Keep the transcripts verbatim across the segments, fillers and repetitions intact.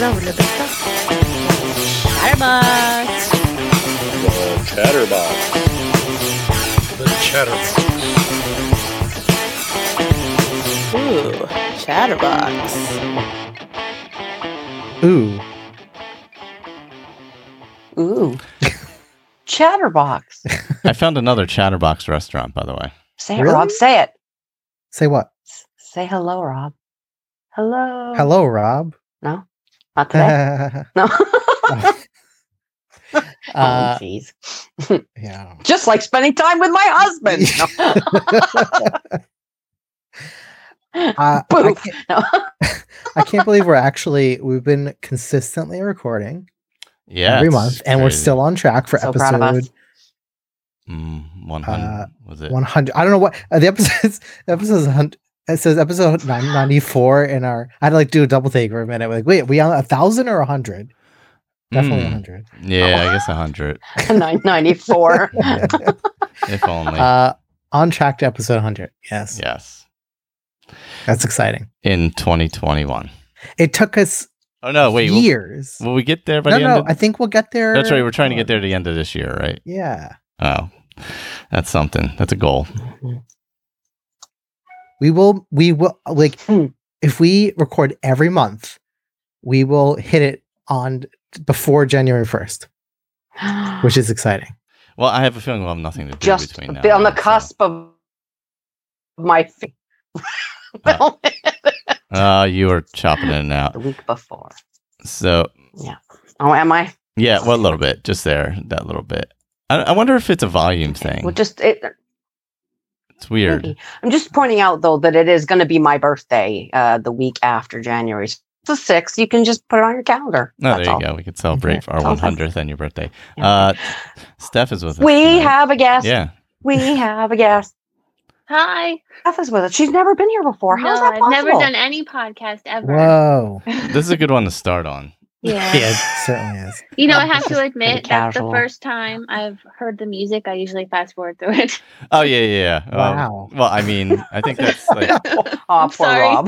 Chatterbox. The Chatterbox. The Chatterbox. Ooh, Chatterbox. Ooh. Ooh. Chatterbox. I found another Chatterbox restaurant, by the way. Say it, Really? Rob. Say it. Say what? S- Say hello, Rob. Hello. Hello, Rob. No? Not today? No. uh, oh, jeez. yeah. Just like spending time with my husband. No. Uh, I, Poof. can't, No. I can't believe we're actually, we've been consistently recording Yeah. every it's month, and we're crazy. still on track for So proud of us. episode Mm, one hundred. uh, was it? one hundred. I don't know what uh, the episodes, episodes, one hundred it says episode nine ninety-four in our, I had to like do a double take for a minute. We're like, wait, we on a thousand or a hundred? Definitely a Mm, hundred. Yeah, Oh. I guess one hundred. nine ninety-four. If only. uh, on track to episode one hundred. Yes. yes. That's exciting. In twenty twenty-one. It took us Oh, no, wait. Will, years. will we get there by no, the no, end of I think we'll get there. That's right. We're trying to get there at the end of this year, right? Yeah. Oh, that's something. That's a goal. We will, we will, like, Hmm. if we record every month, we will hit it on before January first, which is exciting. Well, I have a feeling we'll have nothing to do Just between now be on and the then, so- cusp of my fe- Uh, Uh, you were chopping in and out. the week before. So, Oh, am I? yeah, well, a little bit. Just there, that little bit. I, I wonder if it's a volume thing. Well, just it, It's weird. maybe. I'm just pointing out though that it is going to be my birthday uh, the week after January the sixth. You can just put it on your calendar. No, That's there you all. go. We could celebrate Okay. our Sounds one hundredth and your birthday. Yeah. Uh, Steph is with us. We tonight. have a guest. Yeah. We have a guest. Hi. Steph is with us. She's never been here before. How's no, that possible? I've never done any podcast ever. Whoa. This is a good one to start on. Yeah. Yeah, it certainly is. You know, I This have is to pretty admit, that's the casual. first time I've heard the music. I usually fast forward through it. Oh, yeah, yeah, yeah. Um, Wow. well, I mean, I think that's like, Oh, poor Sorry. Rob.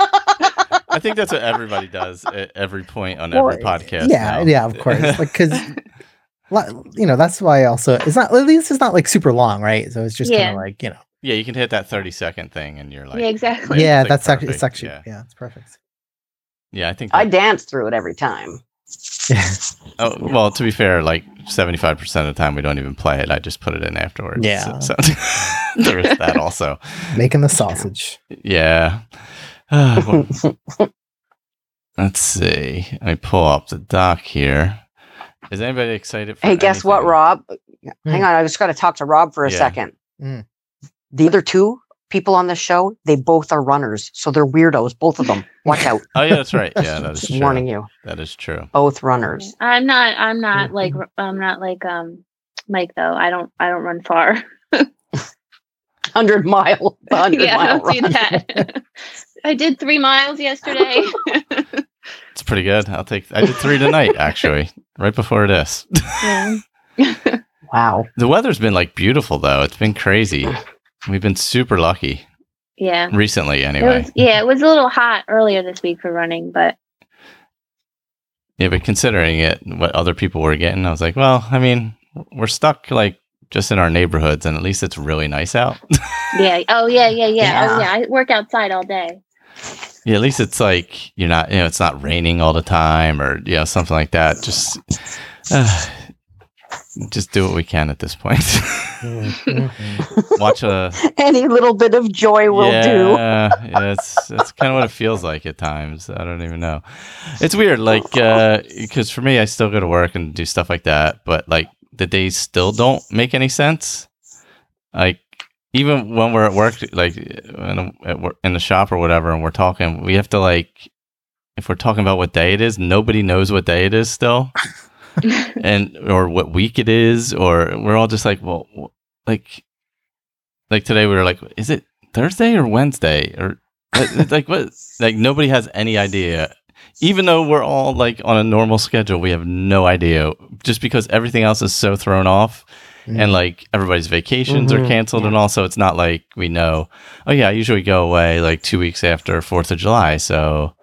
I think that's what everybody does at every point on Well, every podcast. Yeah, now. yeah, of course. Like, because, you know, that's why also, it's not, at least it's not like super long, right? So it's just kind Yeah. of like, you know, Yeah, you can hit that thirty second thing and you're like, yeah, exactly. yeah, like that's actually, it's perfect, actually, yeah. yeah, it's perfect. yeah, I think. I that- dance through it every time. Yeah. oh, well, to be fair, like seventy-five percent of the time we don't even play it. I just put it in afterwards. Yeah. So, so there is that also. Making the sausage. Yeah. Uh, well, let's see. Let me pull up the doc here. Is anybody excited for Hey, guess what, anything? Rob? Hang on, I just got to talk to Rob for a Yeah. second. Mm. The other two people on the show, they both are runners, so they're weirdos, both of them. Watch out. Oh, yeah, that's right. Yeah, that is Just true. warning you, That is true. both runners. I'm not. I'm not like. I'm not like um Mike though. I don't. I don't run far. Hundred mile, hundred yeah, mile don't do run. that. I did three miles yesterday. It's pretty good. I'll take. I did three tonight, actually, right before this. yeah. Wow. The weather's been like beautiful though. It's been crazy. We've been super lucky Yeah. recently, It anyway. was, yeah, it was a little hot earlier this week for running, but Yeah, but considering it, what other people were getting, I was like, well, I mean, we're stuck like just in our neighborhoods, and at least it's really nice out. yeah. Oh, yeah, yeah, yeah. Oh, Yeah. yeah. I work outside all day. Yeah, at least it's like you're not, you know, it's not raining all the time, or you know, something like that. Just, uh, just do what we can at this point. Mhm. Watch a Any little bit of joy will yeah, do. yeah, it's that's kind of what it feels like at times. I don't even know. It's weird, like because for me, I still go to work and do stuff like that, but like the days still don't make any sense. Like even when we're at work, like in, at work, in the shop or whatever, and we're talking, we have to like if we're talking about what day it is, nobody knows what day it is still. and or what week it is, or we're all just like, well, like, like today we were like, is it Thursday or Wednesday or like, like what? Like nobody has any idea, even though we're all like on a normal schedule. We have no idea just because everything else is so thrown off, Mm. and like everybody's vacations Mhm, are canceled, yeah. and also it's not like we know. Oh yeah, I usually go away like two weeks after Fourth of July, so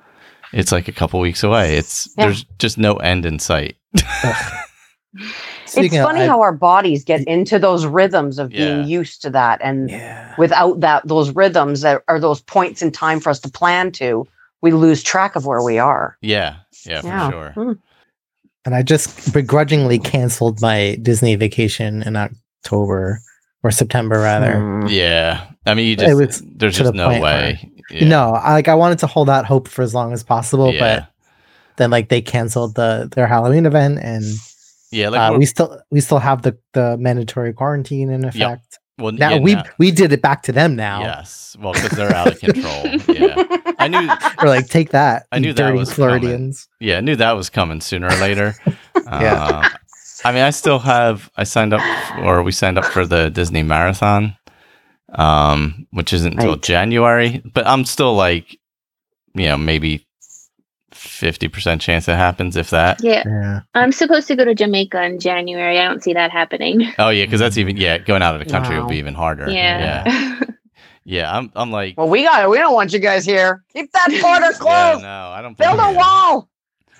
it's like a couple weeks away. It's Yeah. there's just no end in sight. It's Speaking of- funny I- how our bodies get into those rhythms of being Yeah. used to that, and yeah. without that, those rhythms that are those points in time for us to plan to, we lose track of where we are. Yeah, yeah, for Yeah. sure. Hmm. And I just begrudgingly canceled my Disney vacation in October or September rather. Hmm. Yeah, I mean, you It just was there's to just the no point way. Yeah. No, I, like I wanted to hold out hope for as long as possible, yeah. but then like they canceled the their Halloween event, and yeah, like uh, we're- we still we still have the the mandatory quarantine in effect. well, Now yeah, we now- we did it back to them now. yes, well, because they're out of control. Yeah, I knew. We're like, take that, I you knew that dirty was coming. Floridians. Yeah, I knew that was coming sooner or later. Yeah. Uh, I mean, I still have. I signed up, or we signed up for the Disney Marathon, um, which isn't until Right. January. But I'm still like, you know, maybe fifty percent chance it happens, if that. Yeah, Yeah, I'm supposed to go to Jamaica in January. I don't see that happening. Oh yeah, because that's even yeah, going out of the country Wow. would be even harder. Yeah. yeah, yeah. I'm I'm like, Well, we got it. We don't want you guys here. Keep that border yeah, closed. no, I don't Build blame a you. wall.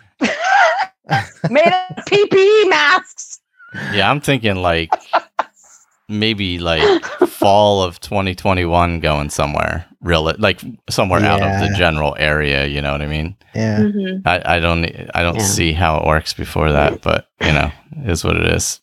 Made of P P E masks. Yeah, I'm thinking like maybe like fall of twenty twenty-one going somewhere real like somewhere out of the Yeah. general area, you know what I mean? yeah. hmm I, I don't I don't Yeah. see how it works before that, but you know, it is what it is.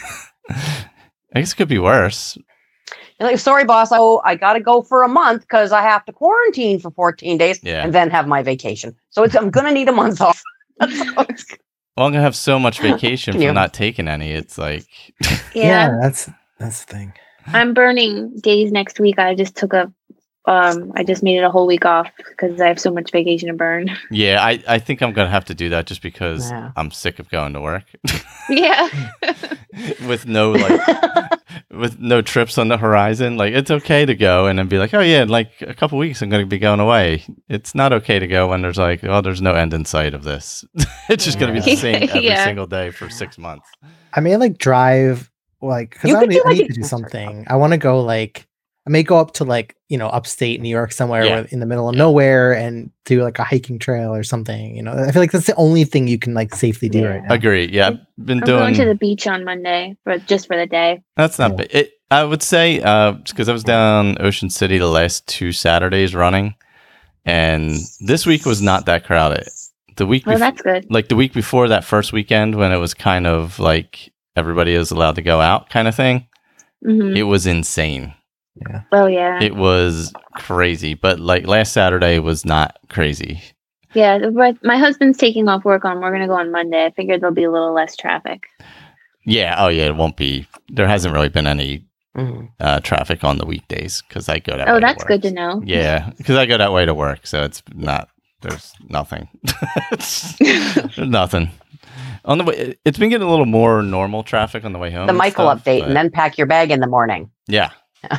I guess it could be worse. You're like, sorry, boss. Oh, I got to go for a month because I have to quarantine for fourteen days Yeah. and then have my vacation. So it's I'm gonna need a month off. That's how it's Well, I'm gonna have so much vacation Can from you? not taking any. It's like Yeah, that's that's the thing. I'm burning days next week. I just took a, um, I just made it a whole week off because I have so much vacation to burn. yeah, I, I think I'm gonna have to do that just because Yeah. I'm sick of going to work. Yeah. with no like with no trips on the horizon. Like it's okay to go and then be like, oh yeah, in like a couple weeks I'm going to be going away. It's not okay to go when there's like, oh, there's no end in sight of this. It's just going to be the Yeah. same every Yeah. single day for six months. I may like drive like because You I, could need- do, I like, need a- to do oh, sorry. something. I want to go like I may go up to like you know upstate New York somewhere Yeah. where- in the middle of Yeah. nowhere and do like a hiking trail or something. You know, I feel like that's the only thing you can like safely do Yeah. right now. Agree. Yeah, I've been I'm doing. going to the beach on Monday for just for the day. That's not Yeah. bad. It, I would say because I was down Ocean City the last two Saturdays running, and this week was not that crowded. The week, Oh, bef- that's good. like the week before that first weekend when it was kind of like everybody is allowed to go out kind of thing, hmm it was insane. Oh yeah, It was crazy, but like last Saturday was not crazy. yeah. the- but My husband's taking off work on. We're gonna go on Monday. I figured there'll be a little less traffic. Yeah. Oh yeah. It won't be. There hasn't really been any Mhm. uh, traffic on the weekdays because I go that. Oh, way that's to good work. to know. Yeah, because I go that way to work, so it's not. There's nothing. There's nothing on the way. It's been getting a little more normal traffic on the way home. The and Michael stuff, update, but- and then pack your bag in the morning. yeah,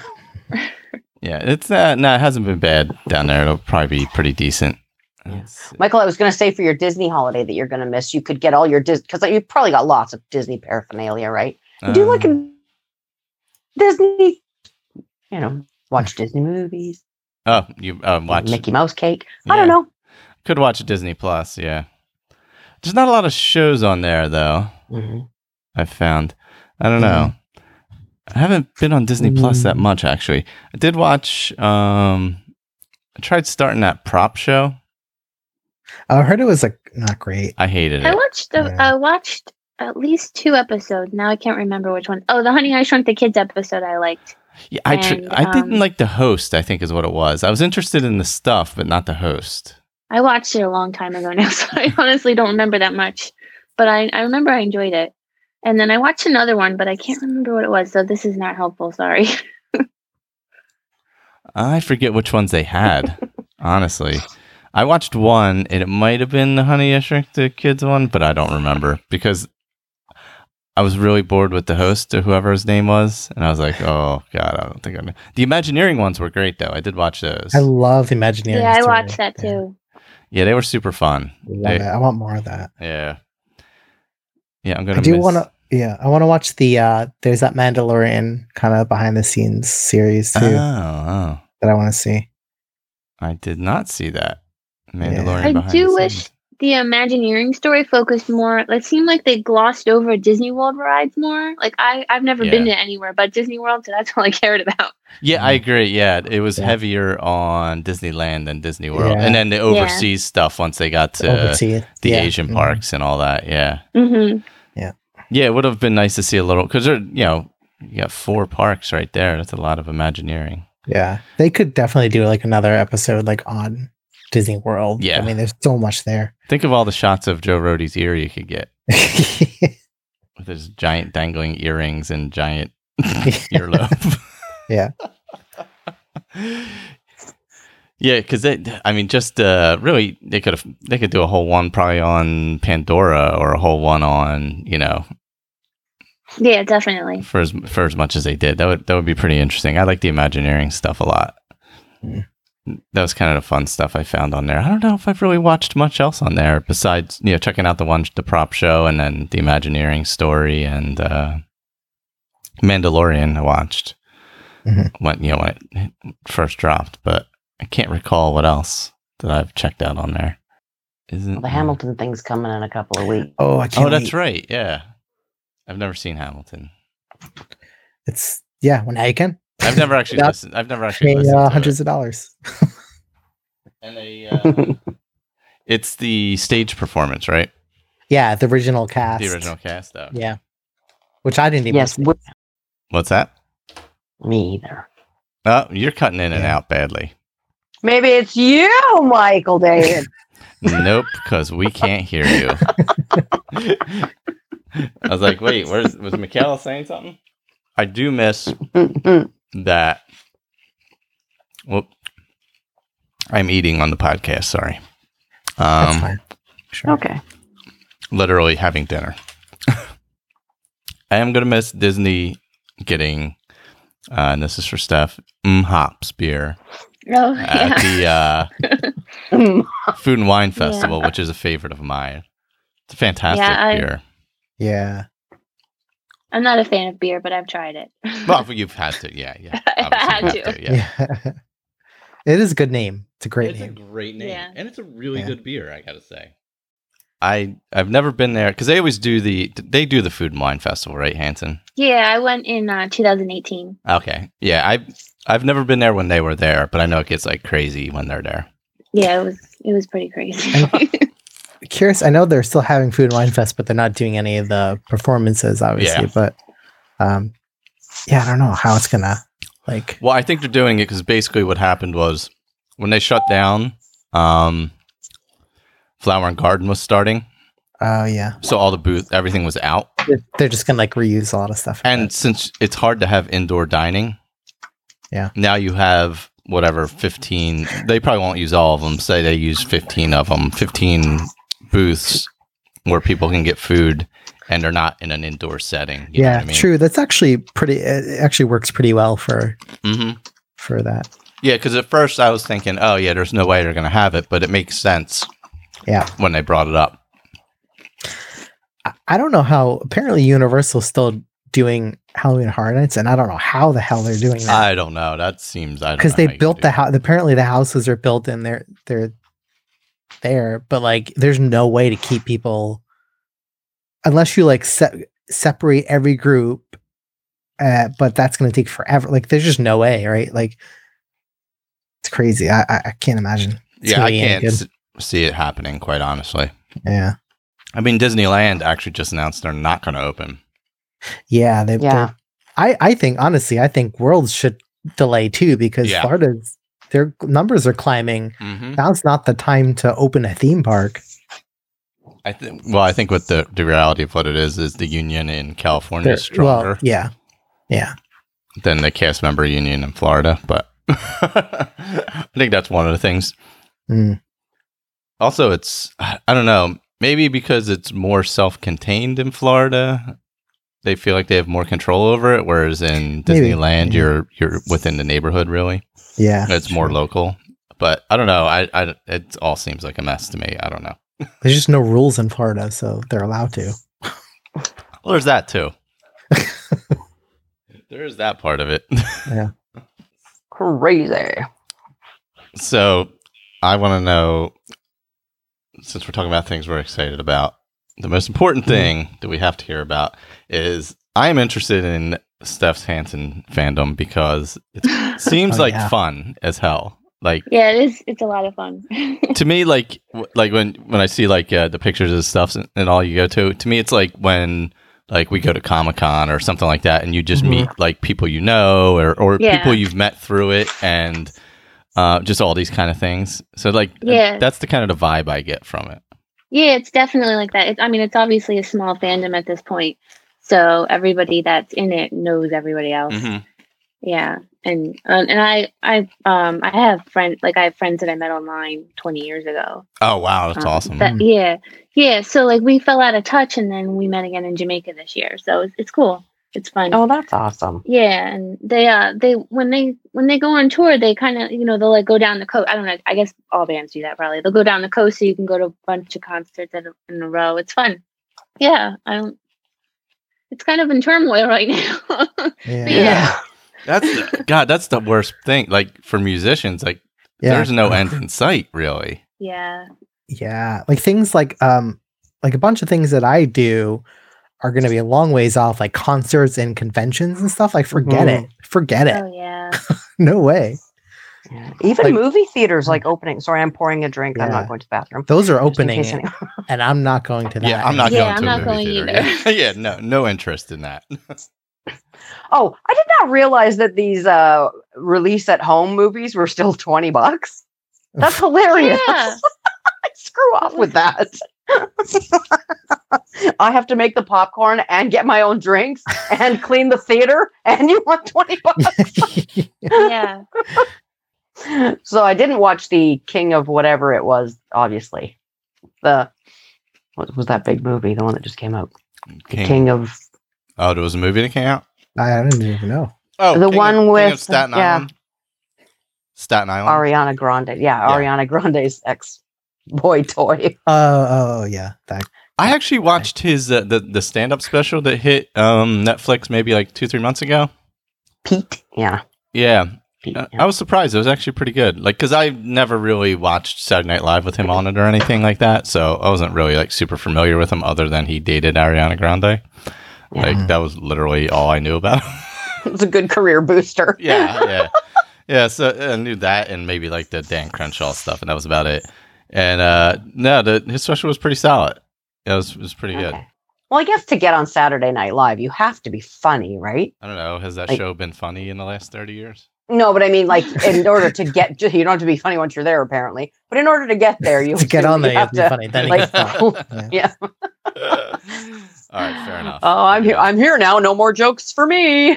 yeah. It's uh, no, it hasn't been bad down there. It'll probably be pretty decent. It's- Michael, I was going to say for your Disney holiday that you're going to miss, you could get all your Disney because you probably got lots of Disney paraphernalia, right? You do like uh, a Disney, you know, watch Disney movies, oh, you uh, watch? Mickey Mouse cake. Yeah. I don't know. Could watch Disney Plus. Yeah, there's not a lot of shows on there though. Mhm. I've found. I don't know. I haven't been on Disney Plus that Mm. much actually. I did watch. Um, I tried starting that prop show. I heard it was like not great. I hated I it. watched. The, Yeah. I watched at least two episodes. Now I can't remember which one. Oh, the Honey I Shrunk the Kids episode I liked. Yeah, I tr- and, I didn't um, like the host. I think is what it was. I was interested in the stuff, but not the host. I watched it a long time ago now, so I honestly don't remember that much. But I, I remember I enjoyed it. And then I watched another one, but I can't remember what it was. So this is not helpful. Sorry. I forget which ones they had. Honestly, I watched one, and it might have been the Honey I Shrunk the Kids one, but I don't remember because I was really bored with the host or whoever his name was, and I was like, "Oh God, I don't think I'm." The Imagineering ones were great though. I did watch those. I love Imagineering. yeah, I Story. watched that Yeah. too. Yeah, they were super fun. Love They- it. I want more of that. Yeah, yeah. I'm gonna. I do miss- want to. Yeah, I want to watch the. uh There's that Mandalorian kind of behind the scenes series too Oh, oh, that I want to see. I did not see that. Mandalorian. I behind do the wish scenes. the Imagineering story focused more. It seemed like they glossed over Disney World rides more. Like I, I've never been Yeah. to anywhere but Disney World, so that's all I cared about. Yeah, I agree. Yeah, it was Yeah. heavier on Disneyland than Disney World, Yeah. and then the overseas stuff once they got to Oversee the yeah. Asian Mhm. parks and all that. Yeah, Mm-hmm. yeah, it would have been nice to see a little because they're you know you got four parks right there. That's a lot of Imagineering. Yeah, they could definitely do like another episode like on Disney World. Yeah. I mean, there's so much there. Think of all the shots of Joe Rohde's ear you could get with his giant dangling earrings and giant earlobe. Yeah. Yeah, because I mean, just uh, really, they could have they could do a whole one probably on Pandora or a whole one on you know Yeah, definitely. for as for as much as they did. That would that would be pretty interesting. I like the Imagineering stuff a lot. Mm. That was kind of the fun stuff I found on there. I don't know if I've really watched much else on there besides you know checking out the one the prop show and then the Imagineering story and uh, Mandalorian. I watched Mhm. when you know when it first dropped, but I can't recall what else that I've checked out on there. Isn't Well, the Hamilton thing's coming in a couple of weeks. Oh, I can't. Oh, that's wait. right. Yeah, I've never seen Hamilton. It's yeah. Well, now you can I've never actually Without listened. I've never actually pay listened uh, to hundreds it. of dollars. And they, uh, it's the stage performance, right? Yeah, the original cast. The original cast, though. Yeah, which I didn't even. Yes, see. with What's that? me either. Oh, you're cutting in and Yeah. out badly. Maybe it's you, Michael David. Nope, because we can't hear you. I was like, wait, where's was Michaela saying something? I do miss that. Well, I'm eating on the podcast. Sorry. That's Um, fine. Sure. Okay. literally having dinner. I am gonna miss Disney getting, uh, and this is for Steph, mm, hops beer Oh, at yeah. the uh, Food and Wine Festival, which is a favorite of mine. It's a fantastic Yeah, I- beer. Yeah. I'm not a fan of beer, but I've tried it. Well, you've had to, yeah, yeah. I've obviously had you have to. yeah. Yeah. It is a good name. It's a great It's name. a great name, Yeah. and it's a really Yeah. good beer. I gotta say, I I've never been there because they always do the they do the Food and Wine Festival, right, Hanson? Yeah, I went in uh, twenty eighteen. Okay, yeah, I I've never been there when they were there, but I know it gets like crazy when they're there. Yeah, it was it was pretty crazy. Curious. I know they're still having Food and Wine Fest, but they're not doing any of the performances, obviously. Yeah. But um, yeah, I don't know how it's gonna like. Well, I think they're doing it because basically what happened was when they shut down, um, Flower and Garden was starting, Oh yeah, so all the booth, everything was out. They're- they're just gonna like reuse a lot of stuff. And since it's hard to have indoor dining, Yeah. now you have whatever fifteen. They probably won't use all of them. Say they use fifteen of them, fifteen booths where people can get food, and they're not in an indoor setting. You know yeah, what I mean? true. That's actually pretty. It actually works pretty well for hmm for that. Yeah, because at first I was thinking, oh yeah, there's no way they're going to have it, but it makes sense Yeah, when they brought it up. I, I don't know how. Apparently, Universal's still doing Halloween Horror Nights, and I don't know how the hell they're doing that I don't know. That seems I don't because know they how you built do the it. house. Apparently, the houses are built and they're they're there, but like, there's no way to keep people unless you like se- separate every group. Uh, but that's going to take forever. Like, there's just no way, right? Like, it's crazy. I I, I can't imagine. It's Yeah, gonna I be any can't good. s- see it happening. Quite honestly, Yeah, I mean Disneyland actually just announced they're not going to open. yeah, they. Yeah. they're- I I think honestly, I think Worlds should delay too because Yeah. Florida's their numbers are climbing. Mm-hmm. Now's not the time to open a theme park. I think. Well, I think what the the reality of what it is is the union in California They're- is stronger Well, yeah, yeah, than the cast member union in Florida, but I think that's one of the things. Mm. Also, it's I don't know, maybe because it's more self-contained in Florida, they feel like they have more control over it, whereas in Maybe, Disneyland, yeah. you're you're within the neighborhood. Really, yeah. it's more sure. local. But I don't know. I, I it all seems like a mess to me. I don't know. There's just no rules in Florida, so they're allowed to. Well, there's that too. There is that part of it. Crazy. So I want to know since we're talking about things we're excited about, the most important thing that we have to hear about is I am interested in Steph's Hansen fandom because it seems Oh, like yeah. fun as hell. Like Yeah, it is. It's a lot of fun. to me, like w- like when when I see like uh, the pictures of stuff and, and all you go to, to me it's like when like we go to Comic-Con or something like that, and you just Mhm. meet like people you know or or Yeah. people you've met through it, and uh, just all these kind of things. So like uh, Yeah. that's the kind of the vibe I get from it. Yeah, it's definitely like that. It, I mean, it's obviously a small fandom at this point, so everybody that's in it knows everybody else. Mhm. Yeah, and um, and I I um I have friends like I have friends that I met online twenty years ago. Oh wow, that's Um, awesome. That, yeah, yeah. So like we fell out of touch, and then we met again in Jamaica this year. So it's, it's cool. It's fun. Oh, that's awesome. Yeah, and they uh they when they when they go on tour, they kind of you know they'll like go down the coast. I don't know. I guess all bands do that probably. They'll go down the coast so you can go to a bunch of concerts in a, in a row. It's fun. Yeah, I don't. It's kind of in turmoil right now. Yeah. But yeah. That's the, God. That's the worst thing. Like for musicians, like Yeah. there's no end in sight, really. Yeah. Yeah, like things like um like a bunch of things that I do are going to be a long ways off, like concerts and conventions and stuff. Like forget Mhm. it, forget it. Oh yeah. No way. Yeah. Even Like- movie theaters like opening. Sorry, I'm pouring a drink. I'm Yeah. not going to the bathroom. Those are Just in opening, case it, any- and I'm not going to that. Yeah, I'm not Yeah, going I'm to a not movie going theater. either. Yeah. yeah, no, no interest in that. Oh, I did not realize that these uh, release at home movies were still twenty bucks. That's hilarious. Yeah. Screw off with that. I have to make the popcorn and get my own drinks and clean the theater, and you want twenty bucks. Yeah. So I didn't watch the King of whatever it was, obviously. The what was that big movie? The one that just came out. King. King of Oh, there was a movie that came out. I didn't even know. Oh, The King one of, King with- of Staten yeah. Island. Staten Island. Ariana Grande. Yeah, Yeah. Ariana Grande's ex boy toy. Oh, oh, yeah, that. I actually watched his uh, the the stand up special that hit um, Netflix maybe like two three months ago. Pete. Yeah. Yeah, Pete, uh, yeah. I was surprised. It was actually pretty good. Like because I never really watched Saturday Night Live with him on it or anything like that, so I wasn't really like super familiar with him other than he dated Ariana Grande. Yeah. Like that was literally all I knew about him. It's a good career booster. yeah, yeah, yeah. So I knew that, and maybe like the Dan Crenshaw stuff, and that was about it. And uh no, the his special was pretty solid. It was it was pretty good. Okay. Well, I guess to get on Saturday Night Live, you have to be funny, right? I don't know. Has that Like- show been funny in the last thirty years? No, but I mean, like, in order to get, you don't have to be funny once you're there, apparently. But in order to get there, you To get on there, you have to be to- funny. Then it like, gets fun. Yeah. yeah. All right, fair enough. Oh, I'm here. Yeah. I'm here now. No more jokes for me.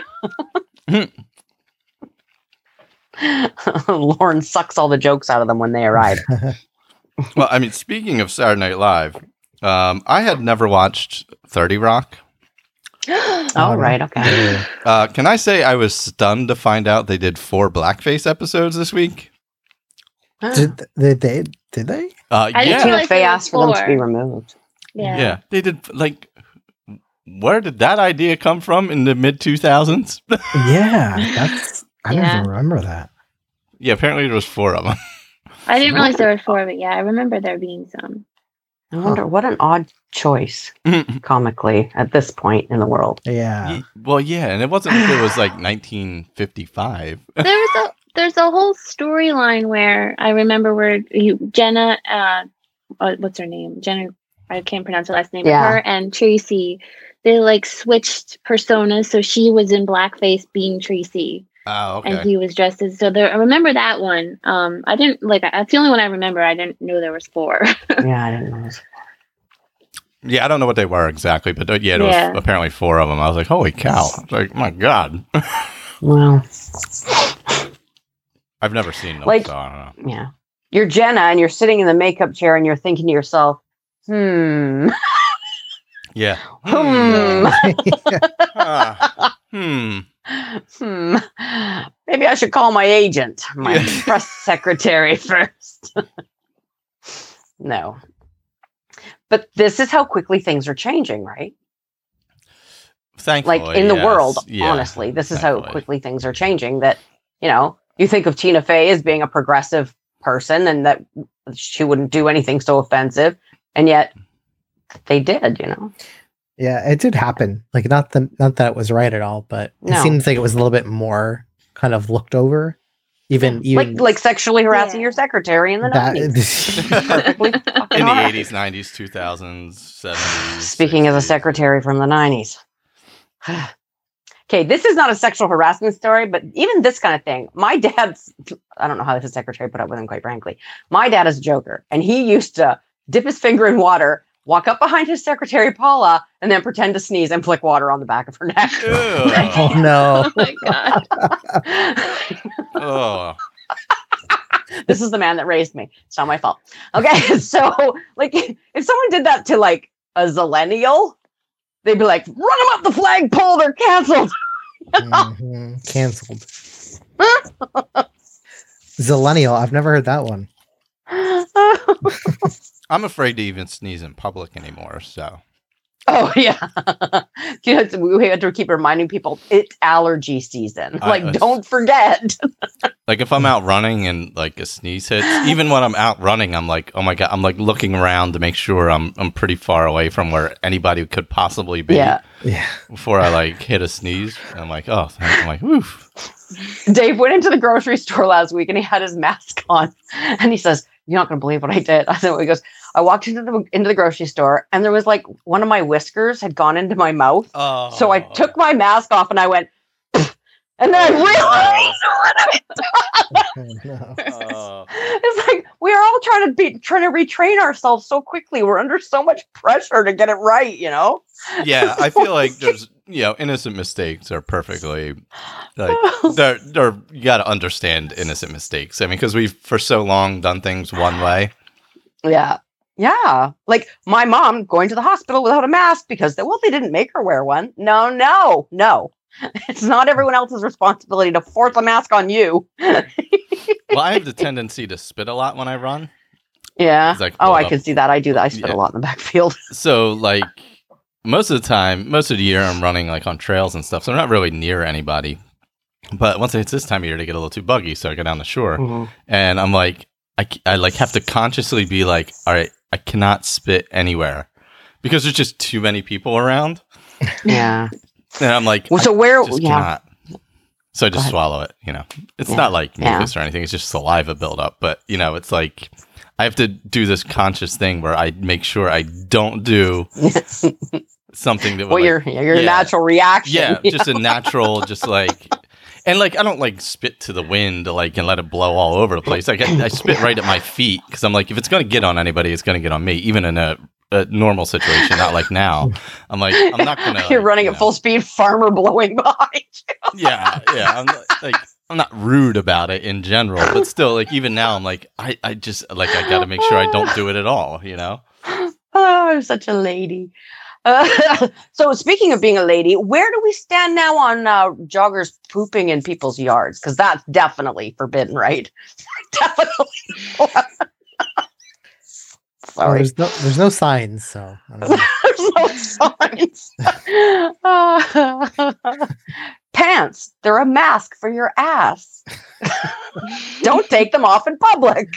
Lauren sucks all the jokes out of them when they arrive. Well, I mean, speaking of Saturday Night Live, um, I had never watched thirty Rock. Oh, right. Okay. Uh, can I say I was stunned to find out they did four blackface episodes this week? Did, did they? Did they? Uh, I didn't yeah, Tina realize Fey there were asked for them to be four. removed. Yeah. yeah, they did. Like, where did that idea come from in the mid two thousands? Yeah, that's. I don't Yeah. even remember that. Yeah, apparently there was four of them. I didn't realize there were four, but yeah, I remember there being some. I wonder what an odd choice, comically, at this point in the world. Yeah. Ye- well, yeah, and it wasn't until it was like nineteen fifty-five. There was a there's a whole storyline where I remember where you Jenna, uh, uh, what's her name? Jenna. I can't pronounce her last name. Yeah. Her and Tracy, they like switched personas, so she was in blackface being Tracy. Oh, And okay. he was dressed as so there I remember that one. Um I didn't like that's the only one I remember. I didn't know there was four. Yeah, I didn't know. This. Yeah, I don't know what they were exactly, but uh, yeah, there Yeah. was apparently four of them. I was like, holy cow! Like, my God, Well, I've never seen them. Like- so I don't know. yeah. You're Jenna, and you're sitting in the makeup chair, and you're thinking to yourself, "Hmm, Yeah. hmm, Ah, hmm. hmm. Maybe I should call my agent, my Yeah. press secretary first." No. But this is how quickly things are changing, right? Thankfully, Like in the yes. world, Yeah, honestly, this is how thankfully. quickly things are changing. That, you know, you think of Tina Fey as being a progressive person and that she wouldn't do anything so offensive. And yet they did, you know? Yeah, it did happen. Like not the not that it was right at all, but it No. seems like it was a little bit more kind of looked over. Even even Like like sexually harassing Yeah. your secretary in the nineties. that. Perfectly fucking In the alright. eighties, nineties, two thousands, seventies. Speaking as a sixties. secretary from the nineties. Okay, this is not a sexual harassment story, but even this kind of thing. My dad's, I don't know how his secretary put up with him, quite frankly. My dad is a joker, and he used to dip his finger in water, walk up behind his secretary, Paula, and then pretend to sneeze and flick water on the back of her neck. Ew. Oh no. Oh my god. Oh. This is the man that raised me. It's not my fault. Okay, so like if someone did that to like a zillennial, they'd be like, run them up the flagpole, they're canceled. Mhm. Cancelled. Zillennial. I've never heard that one. I'm afraid to even sneeze in public anymore. So Oh yeah, you know, we had to keep reminding people it's allergy season. I- Like, I- don't forget. like if I'm out running and like a sneeze hits, even when I'm out running, I'm like, oh my god, I'm like looking around to make sure I'm I'm pretty far away from where anybody could possibly be. Yeah. Yeah. Before I like hit a sneeze, I'm like, oh, I'm like, oof. Dave went into the grocery store last week and he had his mask on, and he says, "You're not going to believe what I did." I said, "He goes, I walked into the into the grocery store, and there was like one of my whiskers had gone into my mouth, Oh. so I took my mask off and I went." And then I realized what I Oh, no. Oh. It's like we are all trying to be trying to retrain ourselves so quickly. We're under so much pressure to get it right, you know. Yeah, I feel like there's, you know, innocent mistakes are perfectly like they're, they're you got to understand innocent mistakes. I mean, because we've for so long done things one way. Yeah, yeah. Like my mom going to the hospital without a mask because they, well, they didn't make her wear one. No, no, no. It's not everyone else's responsibility to force a mask on you. Well, I have the tendency to spit a lot when I run. Yeah. It's like Oh, build I up. can see that. I do that. I spit Yeah. a lot in the backfield. So like most of the time, most of the year, I'm running like on trails and stuff, so I'm not really near anybody. But once it's this time of year, to get a little too buggy, so I go down the shore, Mhm. and I'm like, I, c- I like have to consciously be like, all right, I cannot spit anywhere because there's just too many people around, Yeah. and I'm like, Well, so I where? just Yeah. cannot. So I Go just ahead. swallow it. You know, it's Yeah. not like Yeah. mucus or anything; it's just saliva buildup. But you know, it's like I have to do this conscious thing where I make sure I don't do something that would Well, like, your your yeah. natural reaction. yeah, just a natural, just like, and like I don't like spit to the wind, like and let it blow all over the place. Like I, I spit right at my feet because I'm like, if it's gonna get on anybody, it's gonna get on me, even in a, a normal situation, not like now. I'm like, I'm not gonna. You're like, running you at know, full speed, farmer blowing behind you. Yeah, yeah. I'm not- like, I'm not rude about it in general, but still, like even now, I'm like, I, I just like I got to make sure I don't do it at all. You know. Oh, I'm such a lady. Uh, so speaking of being a lady, where do we stand now on uh, joggers pooping in people's yards? Because that's definitely forbidden, right? Definitely. Well, Sorry. there's no there's no signs, so I don't know. There's no signs. Uh, pants. They're a mask for your ass. Don't take them off in public.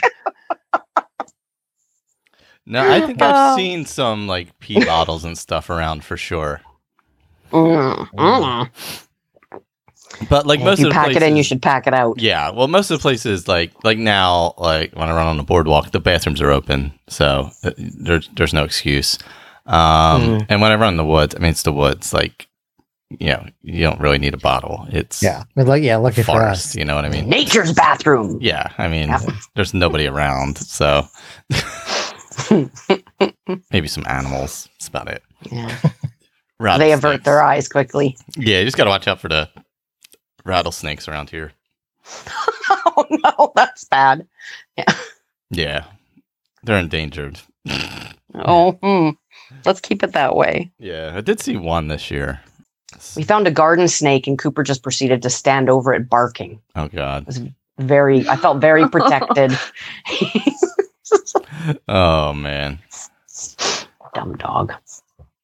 No, I think I've Oh. seen some like pee bottles and stuff around for sure. Mm, mm. But like If most you of the pack places, it in, you should pack it out. Yeah, well, most of the places like like now, like when I run on the boardwalk, the bathrooms are open, so uh, there's there's no excuse. Um, Mm. And when I run in the woods, I mean, it's the woods. Like, you know, you don't really need a bottle. It's Yeah. But like yeah, lucky for forest. us. You know what I mean? Nature's bathroom. Yeah, I mean, Yeah. there's nobody around, so maybe some animals. That's about it. Yeah. They avert their eyes quickly. Yeah, you just gotta watch out for the rattlesnakes around here. Oh no, that's bad. Yeah, they're endangered. Oh, hmm. Let's keep it that way. Yeah, I did see one this year. We found a garden snake, and Cooper just proceeded to stand over it barking. Oh God. Very, I felt very protected. Oh man. Dumb dog.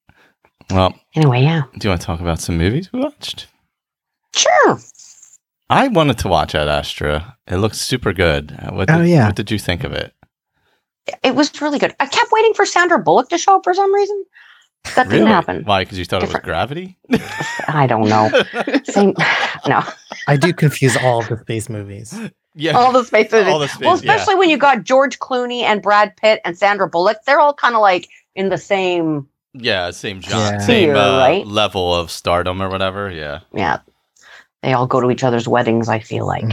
Well, Anyway, yeah, do you want to talk about some movies we watched? sure. I wanted to watch Ad Astra. It looks super good. Uh, What did, Oh, yeah. What did you think of it? It was really good. I kept waiting for Sandra Bullock to show up for some reason. That didn't happen. Why? Because you thought Different. it was Gravity? I don't know. Same. No. I do confuse all of the space movies. Yeah. All the space movies. All the space, well, especially when you got George Clooney and Brad Pitt and Sandra Bullock. They're all kind of like in the same. Yeah, same genre, Yeah. same Tier, uh, right? level of stardom or whatever. Yeah. Yeah. They all go to each other's weddings, I feel like.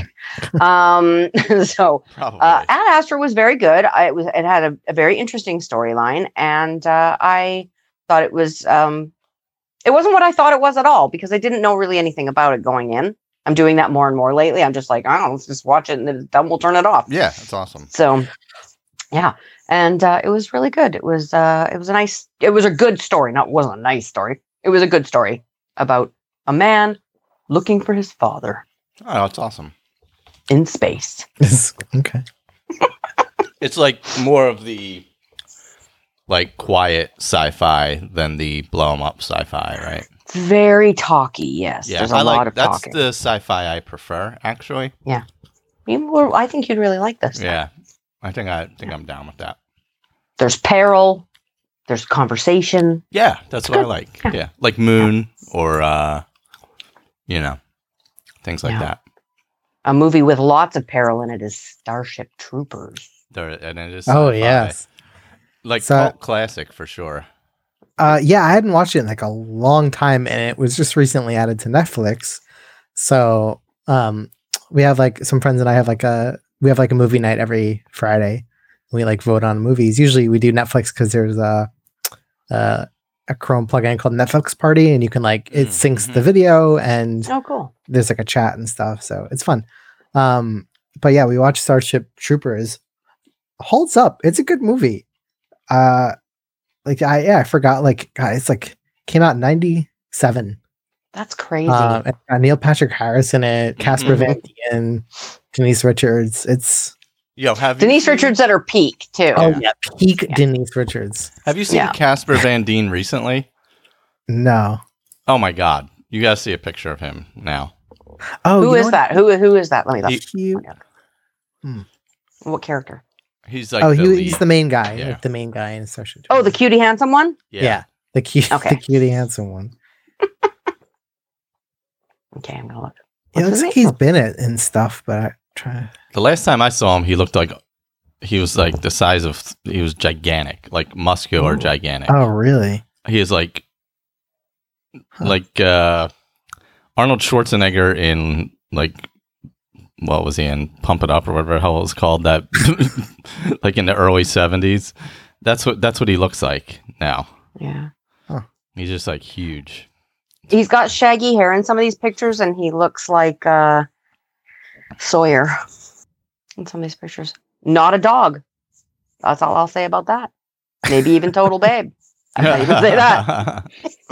um, so Probably. uh, Ad Astra was very good. I, it was it had a, a very interesting storyline, and uh, I thought it was um, it wasn't what I thought it was at all because I didn't know really anything about it going in. I'm doing that more and more lately. I'm just like, oh, let's just watch it, and then then we'll turn it off. yeah, that's awesome. So, yeah, and uh, it was really good. It was uh, it was a nice, it was a good story. Not wasn't a nice story. It was a good story about a man looking for his father Oh, that's awesome. in space. Okay. It's like more of the like quiet sci-fi than the blow 'em up sci-fi, right? Very talky. Yes, Yeah, there's a I lot like of that's talking. the sci-fi I prefer, actually. You were- I think you'd really like this. Yeah, I think I think I'm down with that. There's peril. There's conversation. Yeah, that's what I good. like. Yeah. Yeah, like Moon or uh, you know, things like Yeah. that. A movie with lots of peril in it is Starship Troopers. There and it is. Oh sci-fi. yes. like So- cult classic for sure. Uh, yeah, I hadn't watched it in like a long time, and it was just recently added to Netflix. So, um, we have like some friends and I have like a we have like a movie night every Friday. We like vote on movies. Usually, we do Netflix because there's a, a a Chrome plugin called Netflix Party, and you can like it Mm, syncs the mhm. video, and Oh, cool. there's like a chat and stuff. So it's fun. Um, but yeah, we watched Starship Troopers. Holds up. It's a good movie. Uh, like I yeah, I forgot. Like God, it's like came out in ninety-seven. That's crazy. Um, and got Neil Patrick Harris in it, Casper Mhm. Van Dien, Denise Richards. It's Yo, have you Denise seen- Richards at her peak too. oh Yeah. yeah, peak Yeah. Denise Richards. Have you seen Yeah. Casper Van Dien recently? No. Oh my God, you gotta see a picture of him now. Oh, Who you is know that? Who who is that? Let me look. He- Cute. What character? He's like Oh, the he, lead. he's the main guy. Yeah. Like the main guy in Starship. Oh, the Troopers. cutie handsome one. yeah. the cute, Okay. the cutie handsome one. Okay, I'm gonna look. It What's looks his like name? he's been it and stuff, but I try. The last time I saw him, he looked like he was like the size of he was gigantic, like muscular, Ooh. gigantic. Oh, really? He is like Huh. like uh, Arnold Schwarzenegger in like what was he in Pump It Up or whatever the hell it was called that like in the early seventies. That's what that's what he looks like now. Yeah. He's just like huge. He's got shaggy hair in some of these pictures, and he looks like uh, Sawyer in some of these pictures. Not a dog. That's all I'll say about that. Maybe even Total Babe. I might even say that.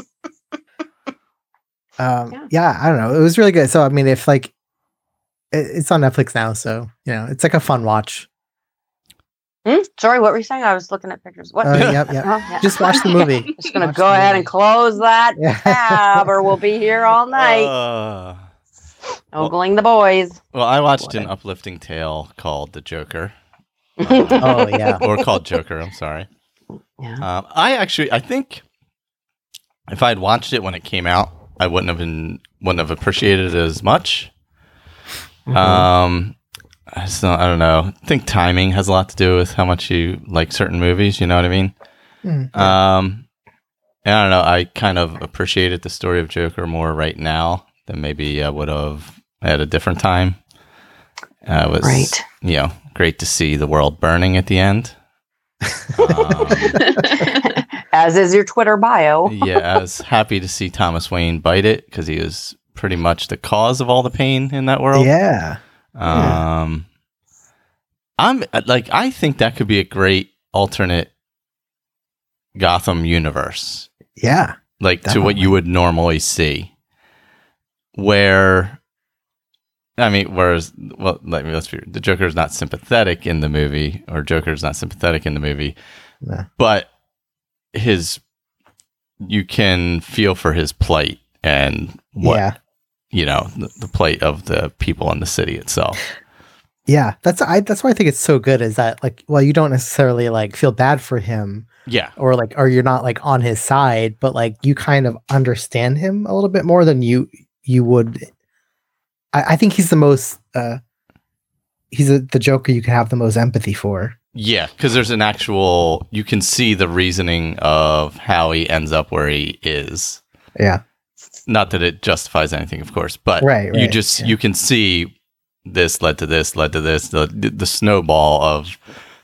Um, Yeah. yeah. I don't know. It was really good. So, I mean, if like it, it's on Netflix now, so you know, it's like a fun watch. Hmm? Sorry, what were you saying? I was looking at pictures. What? Uh, yep, yep. Oh, yeah. Just watch the movie. Just gonna watch go the ahead movie. and close that Yeah. tab, or we'll be here all night Uh, ogling the boys. well, I watched an Boy. uplifting tale called The Joker. Oh yeah. Or called Joker, I'm sorry. Yeah. Um, I actually, I think if I had watched it when it came out, I wouldn't have been, wouldn't have appreciated it as much. Mhm. Um, I, just don't, I don't know. I think timing has a lot to do with how much you like certain movies. You know what I mean? Mm, Um, and I don't know. I kind of appreciated the story of Joker more right now than maybe I would have at a different time. Uh, it was, Right. you know, great to see the world burning at the end. Um, As is your Twitter bio. yeah, I was happy to see Thomas Wayne bite it because he is pretty much the cause of all the pain in that world. yeah. Um, I'm like, I think that could be a great alternate Gotham universe, Yeah. like to what Definitely. you would normally see. Where, I mean, whereas, well, let me let's be the Joker is not sympathetic in the movie, or Joker is not sympathetic in the movie, Yeah. but his, you can feel for his plight and what Yeah. you know, the, the plight of the people in the city itself. Yeah, that's I. That's why I think it's so good. Is that like, well, you don't necessarily like feel bad for him, Yeah. or like, or you're not like on his side, but like you kind of understand him a little bit more than you you would. I, I think he's the most. Uh, he's a, the Joker you can have the most empathy for. Yeah, because there's an actual, you can see the reasoning of how he ends up where he is. Yeah. Not that it justifies anything, of course, but Right, you right, just, yeah. you can see this led to this, led to this, the the snowball of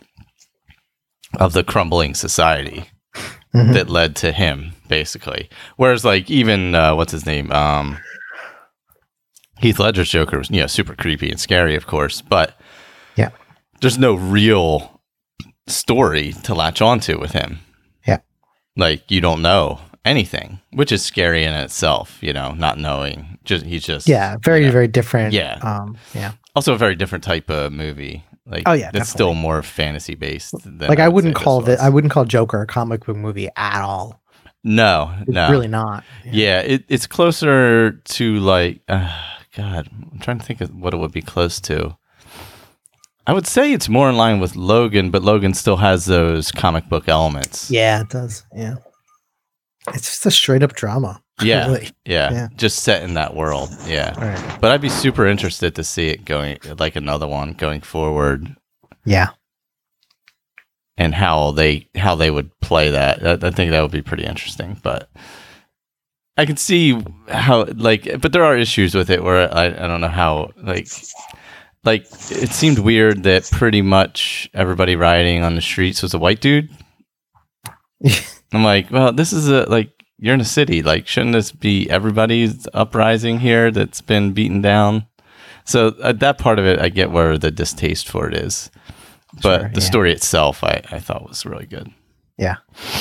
of the crumbling society Mhm. that led to him, basically. Whereas, like, even, uh, what's his name? Um, Heath Ledger's Joker was, you know, super creepy and scary, of course, but Yeah. there's no real story to latch onto with him. Yeah. Like, you don't know anything, which is scary in itself, you know, not knowing. Just he's just Yeah, very you know. very different. Yeah. Um. Yeah. Also a very different type of movie. Like, Oh, yeah, it's still more fantasy based. Than Like I would wouldn't say call this it. I was. wouldn't call Joker a comic book movie at all. No, It's no, really not. Yeah, it, it's closer to like, uh, God, I'm trying to think of what it would be close to. I would say it's more in line with Logan, but Logan still has those comic book elements. Yeah, it does. Yeah. It's just a straight up drama. Yeah, Really. yeah, Yeah. just set in that world. Yeah, All right. but I'd be super interested to see it going, like another one going forward, Yeah. and how they how they would play that. I, I think that would be pretty interesting. But I can see how, like, but there are issues with it where I, I don't know how, like, like it seemed weird that pretty much everybody rioting on the streets was a white dude. I'm like, well, this is a, like, you're in a city. Like, shouldn't this be everybody's uprising here that's been beaten down? So uh, that part of it, I get where the distaste for it is. But Sure, the yeah. story itself, I, I thought was really good. Yeah.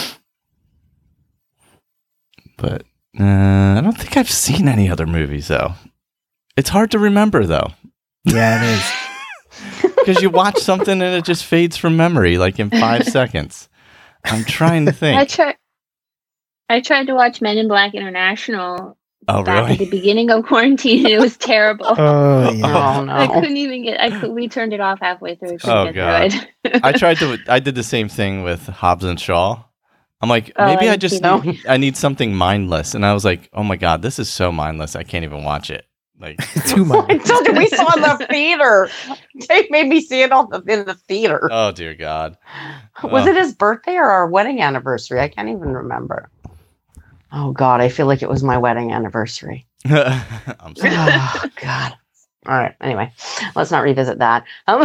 But uh, I don't think I've seen any other movies, though. It's hard to remember, though. Yeah, it is. Because you watch something and it just fades from memory, like in five seconds. I'm trying to I think. tried. I tried to watch Men in Black International Oh, back at the really? beginning of quarantine. And it was terrible. Oh yeah. Oh I no. couldn't even get. I could. We turned it off halfway through. couldn't Oh, get God. through it. I tried to. I did the same thing with Hobbs and Shaw. I'm like, Oh, maybe I I didn't just see that. need, I need something mindless, and I was like, oh my God, this is so mindless. I can't even watch it. Like, Too much. I told you we saw it in the theater. They made me see it on the, in the theater. oh dear God. Was Oh. it his birthday or our wedding anniversary? I can't even remember. Oh God, I feel like it was my wedding anniversary. I'm sorry. Oh God. All right. Anyway, let's not revisit that. Um,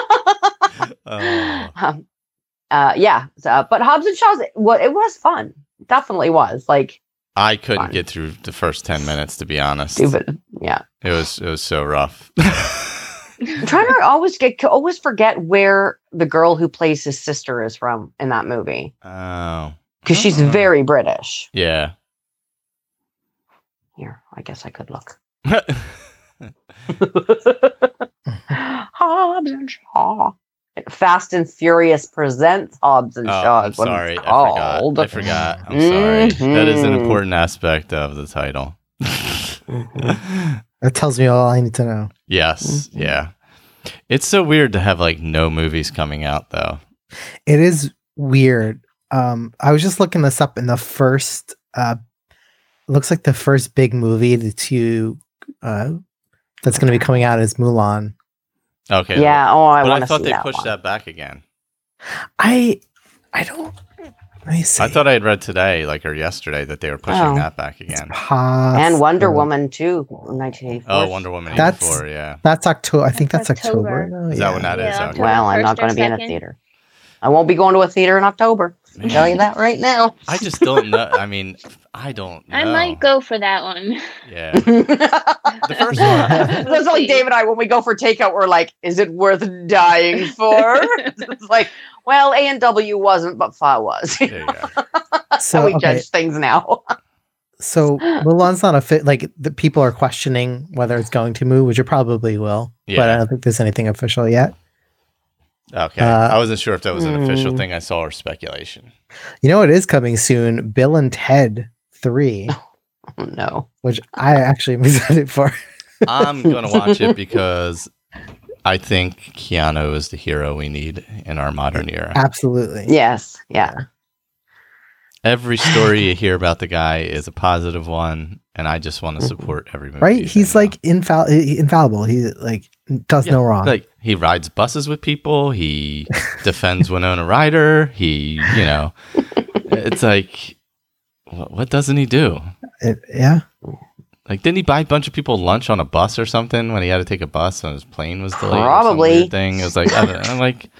Oh. um, uh, yeah. So, but Hobbs and Shaw's, well, it was fun. Definitely was. Like, I couldn't Fine. get through the first ten minutes, to be honest. stupid. Yeah. It was it was so rough. I'm trying to always get always forget where the girl who plays his sister is from in that movie Oh. because she's Oh. very British. Yeah. Here, I guess I could look. Hobbs and Shaw. Fast and Furious presents Hobbs and Oh, Shaw. I'm is what it's sorry. I called. forgot. I forgot. I'm sorry. That is an Mhm. important aspect of the title. That tells me all I need to know. Yes. Mhm. Yeah. It's so weird to have like no movies coming out though. It is weird. Um, I was just looking this up, and the first, uh, looks like the first big movie to, uh, that's going to be coming out is Mulan. Okay. Yeah. Oh, I But want I to thought see they that pushed one. that back again. I, I don't. Let me see. I thought I had read today, like or yesterday, that they were pushing Oh. that back again. And Wonder possible. Woman too, nineteen eighty-four. Oh, Wonder Woman That's- eighty-four, yeah. That's October. I think That's that's October. October. No, Is yeah. that when that is? Yeah, Okay. October. Well, I'm not First or going to be in a second? theater. I won't be going to a theater in October. I'll tell you that right now. I just don't know. I mean, I don't know. I might go for that one. Yeah. the first one. That's like Dave and I, when we go for takeout, we're like, is it worth dying for? It's like, well, A and W wasn't, but F A was. There you go. That's So, how we okay. judge things now. So Mulan's not a fit. Like the people are questioning whether it's going to move, which it probably will. But Yeah. I don't think there's anything official yet. Okay. Uh, I wasn't sure if that was an official mm. thing I saw or speculation. You know, it is coming soon. Bill and Ted three. Oh, no. which I actually am excited for. I'm gonna watch it because I think Keanu is the hero we need in our modern era. Absolutely. Yes. Yeah. Every story you hear about the guy is a positive one, and I just want to support every movie. Right? He's in, like infal- infallible. He like does Yeah, no wrong. Like he rides buses with people. He defends Winona Ryder. He, you know, it's like, what, what doesn't he do? It- yeah. Like, didn't he buy a bunch of people lunch on a bus or something when he had to take a bus and his plane was delayed? Probably. Or some weird thing. It was like, I don't, I'm like,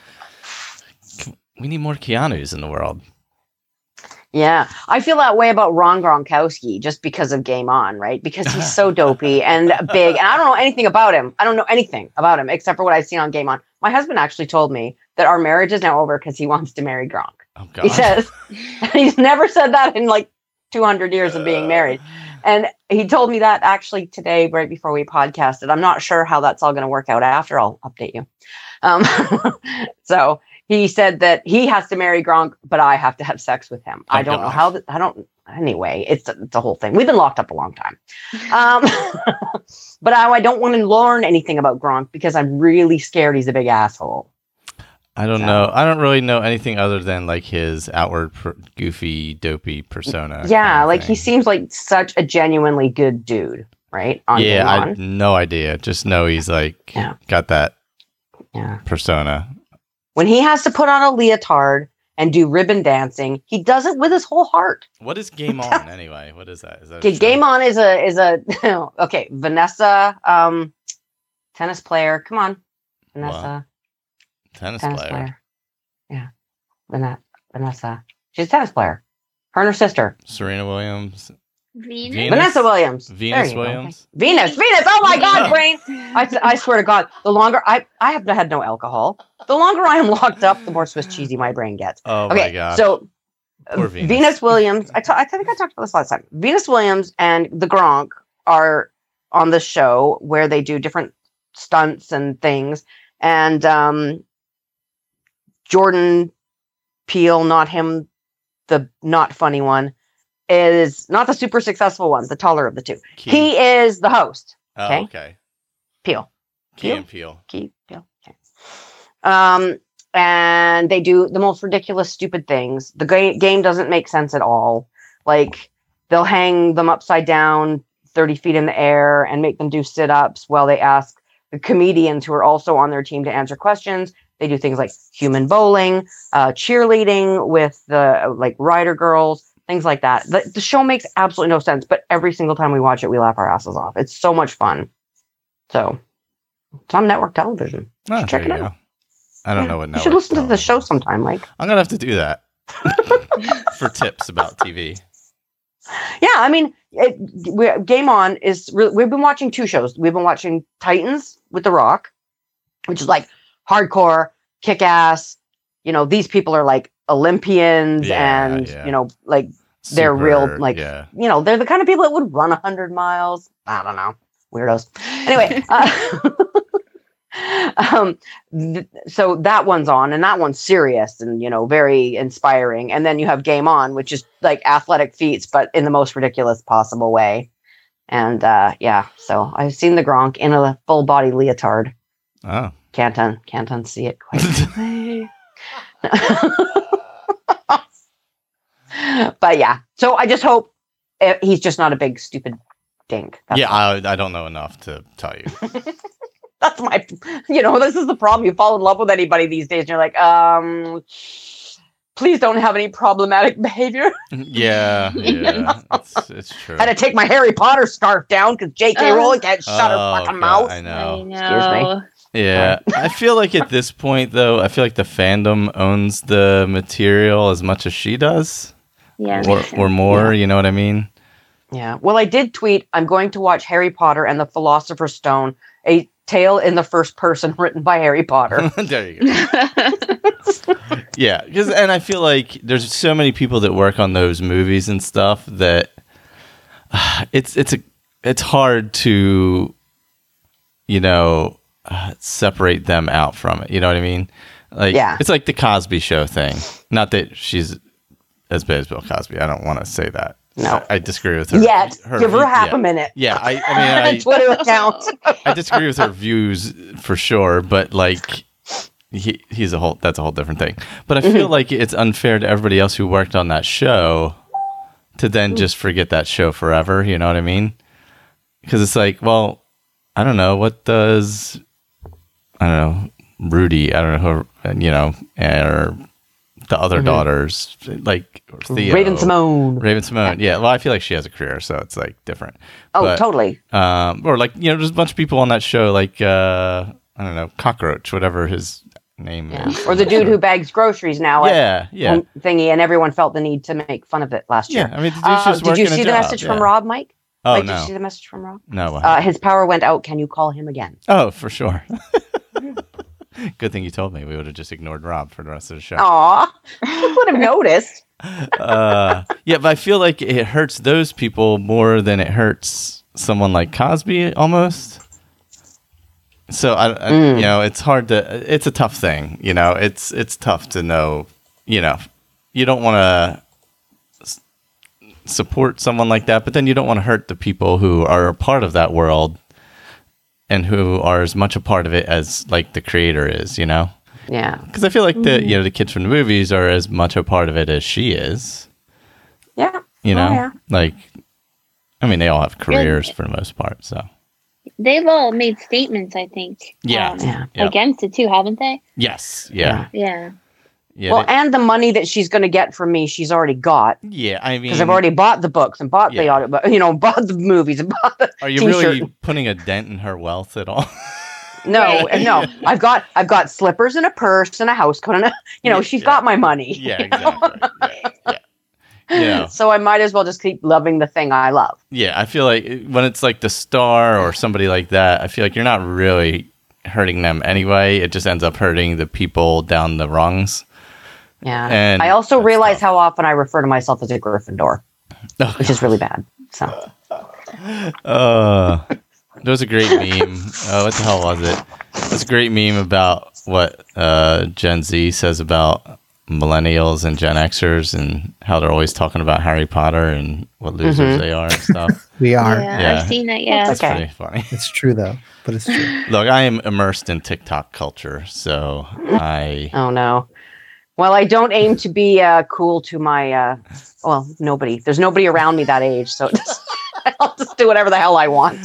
we need more Keanu's in the world. Yeah, I feel that way about Ron Gronkowski just because of Game On, right? Because he's so dopey and big, and I don't know anything about him. I don't know anything about him except for what I've seen on Game On. My husband actually told me that our marriage is now over because he wants to marry Gronk. Oh, God. He says he's never said that in like two hundred years of being married, and he told me that actually today, right before we podcasted. I'm not sure how that's all going to work out after. I'll update you. Um, so. He said that he has to marry Gronk, but I have to have sex with him. Oh, I don't know gosh. how. Th- I don't. Anyway, it's a, it's a whole thing. We've been locked up a long time. Um, but I, I don't want to learn anything about Gronk because I'm really scared he's a big asshole. I don't So- know. I don't really know anything other than like his outward per- goofy, dopey persona. Yeah, kind of like he thing. seems like such a genuinely good dude, right? On Yeah, Game I On. have no idea. Just know he's like Yeah. got that Yeah. persona. When he has to put on a leotard and do ribbon dancing, he does it with his whole heart. What is Game On anyway? What is that? Is that a Okay, show? Game On is a is a okay. Vanessa, um, tennis player. Come on, Vanessa, Tennis, tennis player. player. Yeah, Vanessa. Vanessa. She's a tennis player. Her and her sister, Serena Williams. Venus. Venus? Vanessa Williams. There Venus you go. Williams. Venus. Venus. Oh my God, brain. I, I swear to God, the longer I I have had no alcohol, the longer I am locked up, the more Swiss cheesy my brain gets. Oh my Okay, god. so uh, Poor Venus. Venus Williams. I, ta- I think I talked about this last time. Venus Williams and the Gronk are on the show where they do different stunts and things. And um, Jordan Peele, not him, the not funny one, is not the super successful one, the taller of the two. Key. He is the host. Oh, okay. okay. Peele. Key Peele? and Peel. Key. Peele. Okay. Um, and they do the most ridiculous, stupid things. The ga- game doesn't make sense at all. Like they'll hang them upside down thirty feet in the air and make them do sit-ups while they ask the comedians who are also on their team to answer questions. They do things like human bowling, uh, cheerleading with the uh, like Rider girls, things like that. The, the show makes absolutely no sense, but every single time we watch it, we laugh our asses off. It's so much fun. So it's on network television. Oh, Check there it you out. go. I don't Yeah. know what You network should listen to the television show is. sometime, Mike. I'm gonna have to do that for tips about T V. Yeah, I mean, it, we, Game On is re- we've been watching two shows. We've been watching Titans with The Rock, which is like hardcore, kick ass. You know, these people are like Olympians, Yeah, and yeah. you know, like They're real, Super, like- yeah. you know, they're the kind of people that would run a hundred miles. I don't know, weirdos. Anyway, uh, um, th- so that one's on, and that one's serious and you know very inspiring. And then you have Game On, which is like athletic feats, but in the most ridiculous possible way. And uh, yeah, so I've seen the Gronk in a full body leotard. Oh. Can't un- can't unsee it quite. But yeah, so I just hope uh, he's just not a big stupid dink. That's yeah, all. I, I don't know enough to tell you. That's my, you know, this is the problem. You fall in love with anybody these days, and you're like, um, please don't have any problematic behavior. yeah, yeah, it's, it's true. I had to take my Harry Potter scarf down because J K Uh, Rowling can't shut her Oh, fucking God, mouth. I I know. know. Yeah, I feel like at this point, though, I feel like the fandom owns the material as much as she does, Yeah. or makes sense. or more. Yeah. You know what I mean? Yeah. Well, I did tweet, I'm going to watch Harry Potter and the Philosopher's Stone, a tale in the first person written by Harry Potter. There you go. Yeah, because and I feel like there's so many people that work on those movies and stuff that uh, it's it's a it's hard to you know uh, separate them out from it. You know what I mean? Like Yeah. it's like the Cosby Show thing. Not that she's as bad as Bill Cosby. I don't want to say that. No. I, I disagree with her. Yet, her give her view- half yeah. a minute. Yeah, I, I mean, I, Twitter account. I disagree with her views for sure, but like he he's a whole that's a whole different thing. But I feel like it's unfair to everybody else who worked on that show to then just forget that show forever, you know what I mean? Because it's like, well, I don't know, what does I don't know, Rudy, I don't know who, you know, or the other daughters, like or Theo, Raven Simone. Raven Simone. Yeah, well, I feel like she has a career, so it's like different. Oh, But- totally. um, or like, you know, there's a bunch of people on that show, like, uh, I don't know, Cockroach, whatever his name Yeah. is. Or the dude who bags groceries now at Yeah, yeah. one thingy, and everyone felt the need to make fun of it last year. Yeah, I mean, the dude's Uh, just did you working a see the job, message from yeah. Rob, Mike? Oh, Mike, did no. you see the message from Rob? No. what Uh, happened? his power went out. Can you call him again? oh, for sure. Good thing you told me. We would have just ignored Rob for the rest of the show. Aw, I would have noticed. uh, yeah, but I feel like it hurts those people more than it hurts someone like Cosby almost. So I, I Mm. you know, it's hard to. It's a tough thing. You know, it's it's tough to know. You know, you don't want to s- support someone like that, but then you don't want to hurt the people who are a part of that world and who are as much a part of it as like the creator is. You know. Yeah. Because I feel like the you know the kids from the movies are as much a part of it as she is. Yeah. You know, Oh, yeah. like I mean, they all have careers for the most part. So They've all made statements, I think. Yeah. um, Yeah. Yep. Against it too, haven't they? yes, yeah, Yeah. yeah, Well, they- and the money that she's going to get from me, she's already got yeah. I mean, because I've already bought the books and bought the Yeah. audio, but you know, bought the movies and bought the Are you t-shirt. really putting a dent in her wealth at all? No, Right. no. I've got I've got slippers and a purse and a house coat and a, you know, Yeah, she's yeah. got my money. yeah, you know? exactly. Yeah, yeah. Yeah. So I might as well just keep loving the thing I love. Yeah, I feel like it- when it's like the star or somebody like that, I feel like you're not really hurting them anyway. It just ends up hurting the people down the rungs. Yeah. And I also that's realize tough. how often I refer to myself as a Gryffindor, Oh, which is really bad. So Uh, there was a great meme. Uh, what the hell was it? It's a great meme about what uh, Gen Z says about millennials and Gen Xers and how they're always talking about Harry Potter and what losers Mhm. they are and stuff. We are. Yeah, Yeah. I've seen that. Yeah. That's okay. Pretty funny. It's true though, but it's true. Look, I am immersed in TikTok culture, so I oh no. Well, I don't aim to be uh, cool to my uh, well, nobody. There's nobody around me that age, so just, I'll just do whatever the hell I want.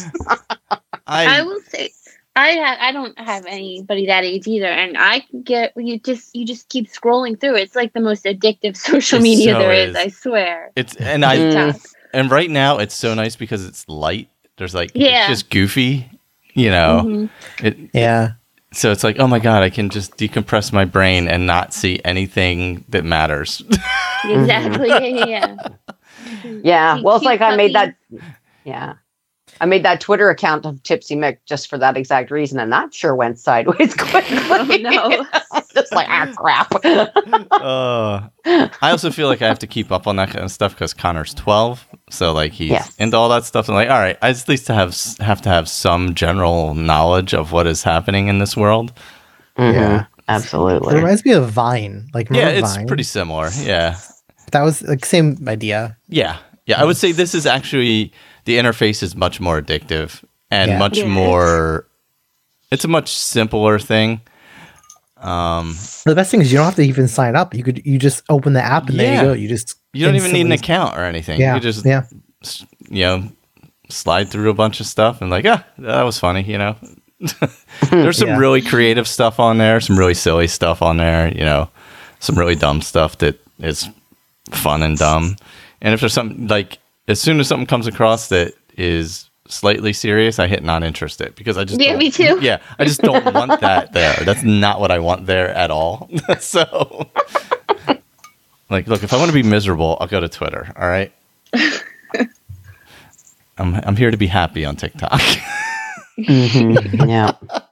I I will say, I ha- I don't have anybody that age either, and I can get you just you just keep scrolling through. It's like the most addictive social It media so there is. is. I swear. it's and I Mm. TikTok. and right now it's so nice because it's light. There's like Yeah. it's just goofy, you know. Mhm. It Yeah. so it's like, oh my god, I can just decompress my brain and not see anything that matters. Exactly. Yeah, yeah, yeah. Yeah. Cute- Well, it's like cute I made that. puppies. Yeah. I made that Twitter account of Tipsy Mick just for that exact reason, and that sure went sideways quickly. Oh, no. just like, ah, crap. uh, I also feel like I have to keep up on that kind of stuff because Connor's twelve, so like he's Yes. into all that stuff. And like, all right, I at least have have to have some general knowledge of what is happening in this world. Mhm. Yeah. It Absolutely. reminds me of Vine. Like Yeah, remember it's Vine? pretty similar. Yeah, That was like same idea. yeah, yeah. I would say this is actually the interface is much more addictive and Yeah. much Yeah. more. It's a much simpler thing. Um, The best thing is you don't have to even sign up. You could you just open the app and there Yeah. you go. You just you don't even need an instantly- account or anything. Yeah. You just yeah. s- you know, slide through a bunch of stuff and like, ah, that was funny, you know. There's some Yeah. really creative stuff on there, some really silly stuff on there, you know, some really dumb stuff that is fun and dumb. And if there's something like, as soon as something comes across that is slightly serious, I hit not interested because I just Yeah, don't- me too. Yeah, I just don't want that there. That's not what I want there at all. So, like, look, if I want to be miserable, I'll go to Twitter. All right. I'm I'm here to be happy on TikTok. Mhm. Yeah.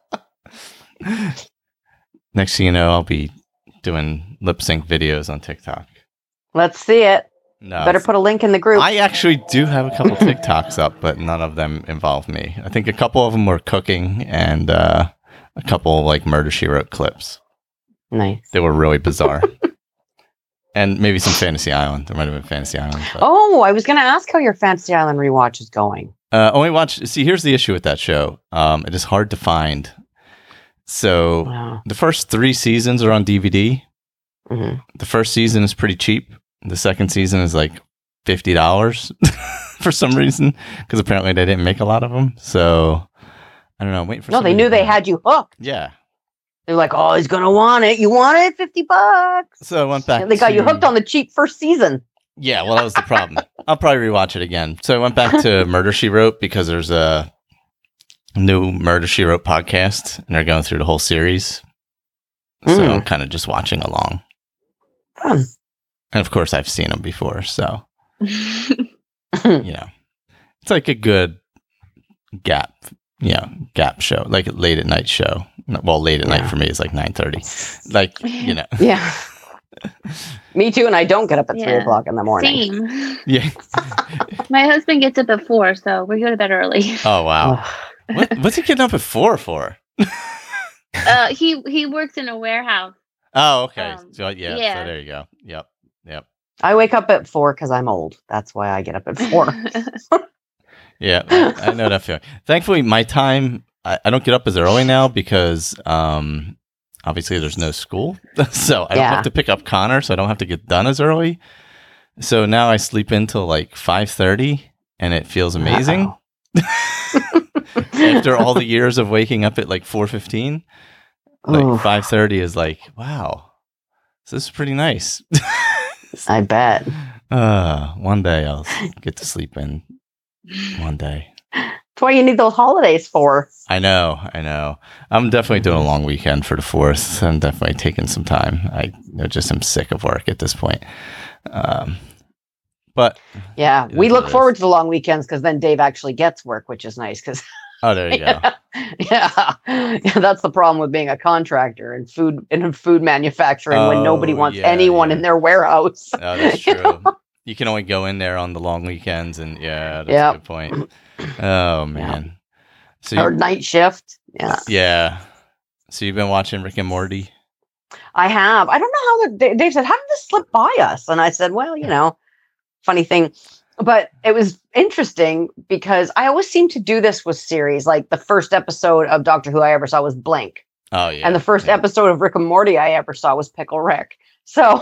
Next thing you know, I'll be doing lip sync videos on TikTok. Let's see it. No, Better put a link in the group. I actually do have a couple TikToks up, but none of them involve me. I think a couple of them were cooking and uh, a couple like Murder She Wrote clips. nice. They were really bizarre. And maybe some Fantasy Island. There might have been Fantasy Island. But, Oh, I was going to ask how your Fantasy Island rewatch is going. uh, only watch. See, here's the issue with that show. Um, it is hard to find. So Wow. the first three seasons are on D V D. hmm The first season is pretty cheap. The second season is like fifty dollars for some reason, because apparently they didn't make a lot of them. So I don't know. I'm waiting for No, they somebody knew to they buy it. had you hooked. Yeah. They're like, oh, he's going to want it. You want it? fifty bucks. So I went back. And they got to, you hooked on the cheap first season. Yeah, well, that was the problem. I'll probably rewatch it again. So I went back to Murder, She Wrote because there's a new Murder, She Wrote podcast, and they're going through the whole series. So Mm. I'm kind of just watching along. Fun. And of course, I've seen them before. So, you know, it's like a good gap, you know, gap show, like a late at night show. Well, late at Yeah. night for me is like nine thirty. Like, you know. Yeah. Me too. And I don't get up at three Yeah. o'clock in the morning. Same. Yeah. My husband gets up at four, so we go to bed early. Oh, wow. Ugh. What, what's he getting up at four for? Uh, he he works in a warehouse. Oh, okay. Um, so, yeah, yeah. So there you go. Yep. Yep. I wake up at four because I'm old. That's why I get up at four. Yeah. I, I know that feeling. Thankfully, my time, I, I don't get up as early now because um, obviously there's no school. So I don't Yeah. have to pick up Connor, so I don't have to get done as early. So now I sleep until like five thirty, and it feels amazing. After all the years of waking up at like four fifteen, like Oof, five thirty is like, wow, this is pretty nice. I bet. Uh, one day I'll get to sleep in. One day. That's why you need those holidays for. I know, I know. I'm definitely doing a long weekend for the fourth. I'm definitely taking some time. I you know, just am sick of work at this point. Um, but Yeah. It We is look what it forward is. to the long weekends because then Dave actually gets work, which is nice because oh, there you go. yeah. yeah, that's the problem with being a contractor and food in food manufacturing when nobody Oh, wants yeah, anyone yeah. in their warehouse. Oh, that's You true. You can only go in there on the long weekends, and yeah, that's Yep. a good point. Oh man. So Or you, night shift. Yeah. yeah. So you've been watching Rick and Morty? I have. I don't know how the, Dave- Dave said, how did this slip by us? And I said, well, you know, funny thing. But it was interesting because I always seem to do this with series. Like the first episode of Doctor Who I ever saw was Blink. Oh yeah. And the first yeah. episode of Rick and Morty I ever saw was Pickle Rick. So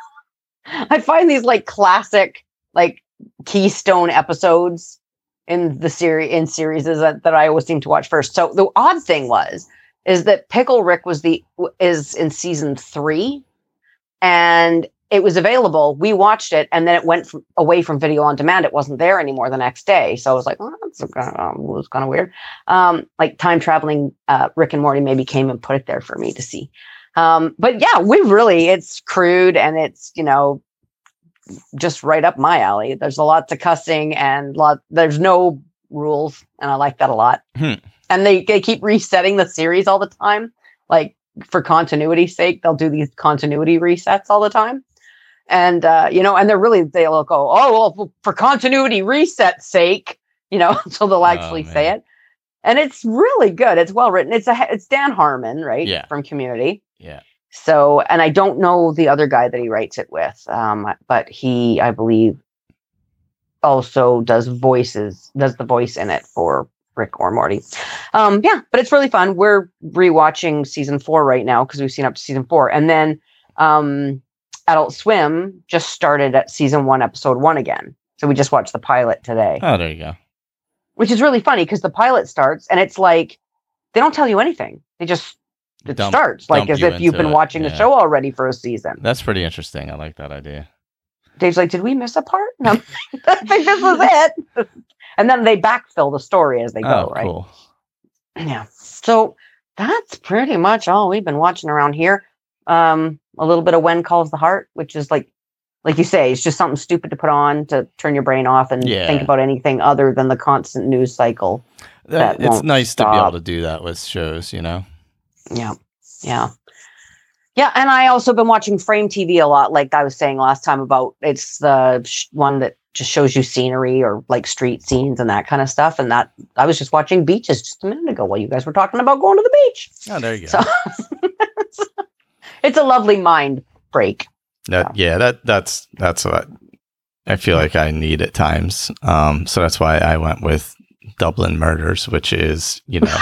I find these like classic, like keystone episodes in the series in series that, that I always seem to watch first. So the odd thing was is that Pickle Rick was the is in season three, and it was available. We watched it, and then it went from, away from video on demand. It wasn't there anymore the next day. So I was like, well, that's kind of, um, it was kind of weird. Um, like time traveling uh, Rick and Morty maybe came and put it there for me to see. Um, but yeah, we really, it's crude and it's, you know, just right up my alley. There's a lot to cussing and lot, there's no rules. And I like that a lot. Hmm. And they, they keep resetting the series all the time. Like for continuity's sake, they'll do these continuity resets all the time. And, uh, you know, and they're really, they'll go, oh, well, for continuity reset's sake, you know, so they'll actually Oh, say man. it. And it's really good. It's well written. It's a, it's Dan Harmon, right? Yeah. From Community. Yeah. So, and I don't know the other guy that he writes it with, um, but he, I believe, also does voices, does the voice in it for Rick or Morty. Um, yeah, but it's really fun. We're rewatching season four right now because we've seen up to season four. And then um, Adult Swim just started at season one, episode one again. So we just watched the pilot today, Oh, there you go. which is really funny because the pilot starts and it's like, they don't tell you anything. They just, it Dump- starts like dump as you if you've into been it, watching the yeah. show already for a season. That's pretty interesting. I like that idea. Dave's like, did we miss a part? And I'm like, I think this was it. And then they backfill the story as they go, Oh, right? cool. Yeah. So that's pretty much all we've been watching around here. Um, a little bit of When Calls the Heart, which is like, like you say, it's just something stupid to put on to turn your brain off and Yeah. think about anything other than the constant news cycle. That It's won't nice to be stop. able to do that with shows, you know? Yeah. Yeah. Yeah. And I also been watching Frame T V a lot, like I was saying last time about it's the sh- one that just shows you scenery or like street scenes and that kind of stuff. And that I was just watching Beaches just a minute ago while you guys were talking about going to the beach. Oh, there you go. So it's a lovely mind break. That yeah, that that's that's what I feel like I need at times. Um, so that's why I went with Dublin Murders, which is, you know,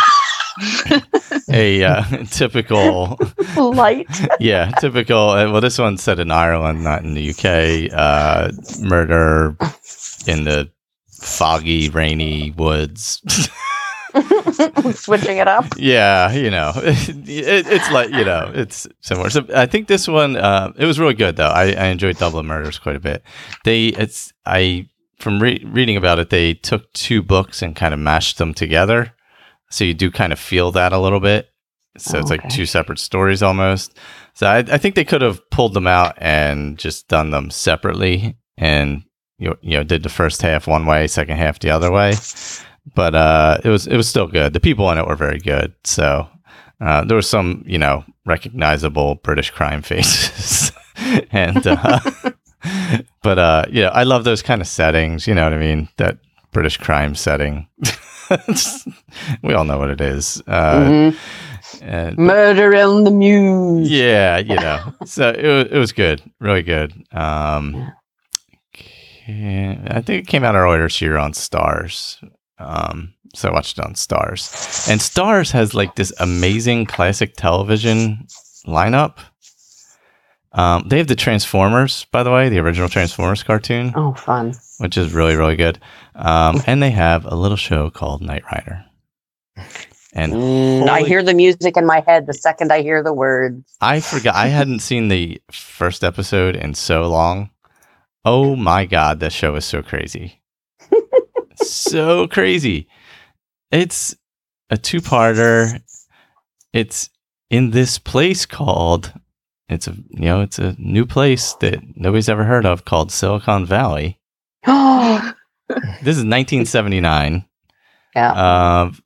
a uh, typical Light. yeah, typical. uh, Well, this one's set in Ireland, not in the U K. Uh, murder in the foggy, rainy woods. Switching it up. Yeah, you know, it, it's like, you know, it's similar. So I think this one, uh, it was really good though. I, I enjoyed Dublin Murders quite a bit. They, it's, I, from re- reading about it, they took two books and kind of mashed them together. So you do kind of feel that a little bit. So Oh, it's like okay. two separate stories almost. So I, I think they could have pulled them out and just done them separately, and you you know did the first half one way, second half the other way. But uh, it was it was still good. The people in it were very good. So uh, there was some you know recognizable British crime faces, and uh, but uh, you know I love those kind of settings. You know what I mean? That British crime setting. We all know what it is. Uh, Mhm. and, Murder in the Muse. yeah, you know. So it was, it was good, really good. Um, ca- I think it came out earlier this year on Stars. Um, so I watched it on Stars, and Stars has like this amazing classic television lineup. Um, they have the Transformers, by the way, the original Transformers cartoon, Oh, fun. which is really, really good. Um, and they have a little show called Knight Rider. And Mm, I holy- hear the music in my head the second I hear the words. I forgot. I hadn't seen the first episode in so long. Oh my God, that show is so crazy. So crazy. It's a two-parter. It's in this place called, it's a, you know, it's a new place that nobody's ever heard of called Silicon Valley. Oh, This is nineteen seventy-nine. yeah. Um,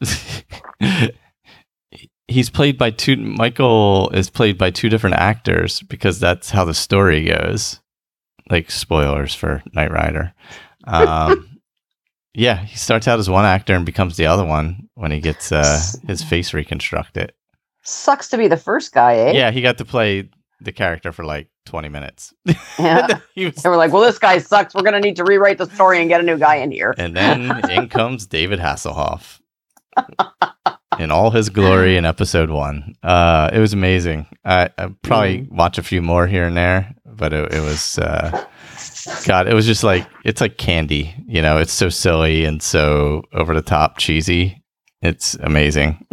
he's played by two. Michael is played by two different actors because that's how the story goes. Like spoilers for Knight Rider. Um, yeah, he starts out as one actor and becomes the other one when he gets uh, his face reconstructed. Sucks to be the first guy, eh? Yeah, he got to play the character for like twenty minutes. Yeah. He was- They were like, well, this guy sucks. We're going to need to rewrite the story and get a new guy in here. and then in comes David Hasselhoff in all his glory in episode one. Uh, it was amazing. I, I probably watch a few more here and there, but it, it was, uh, God, it was just like, it's like candy, you know, it's so silly and so over the top cheesy. It's amazing.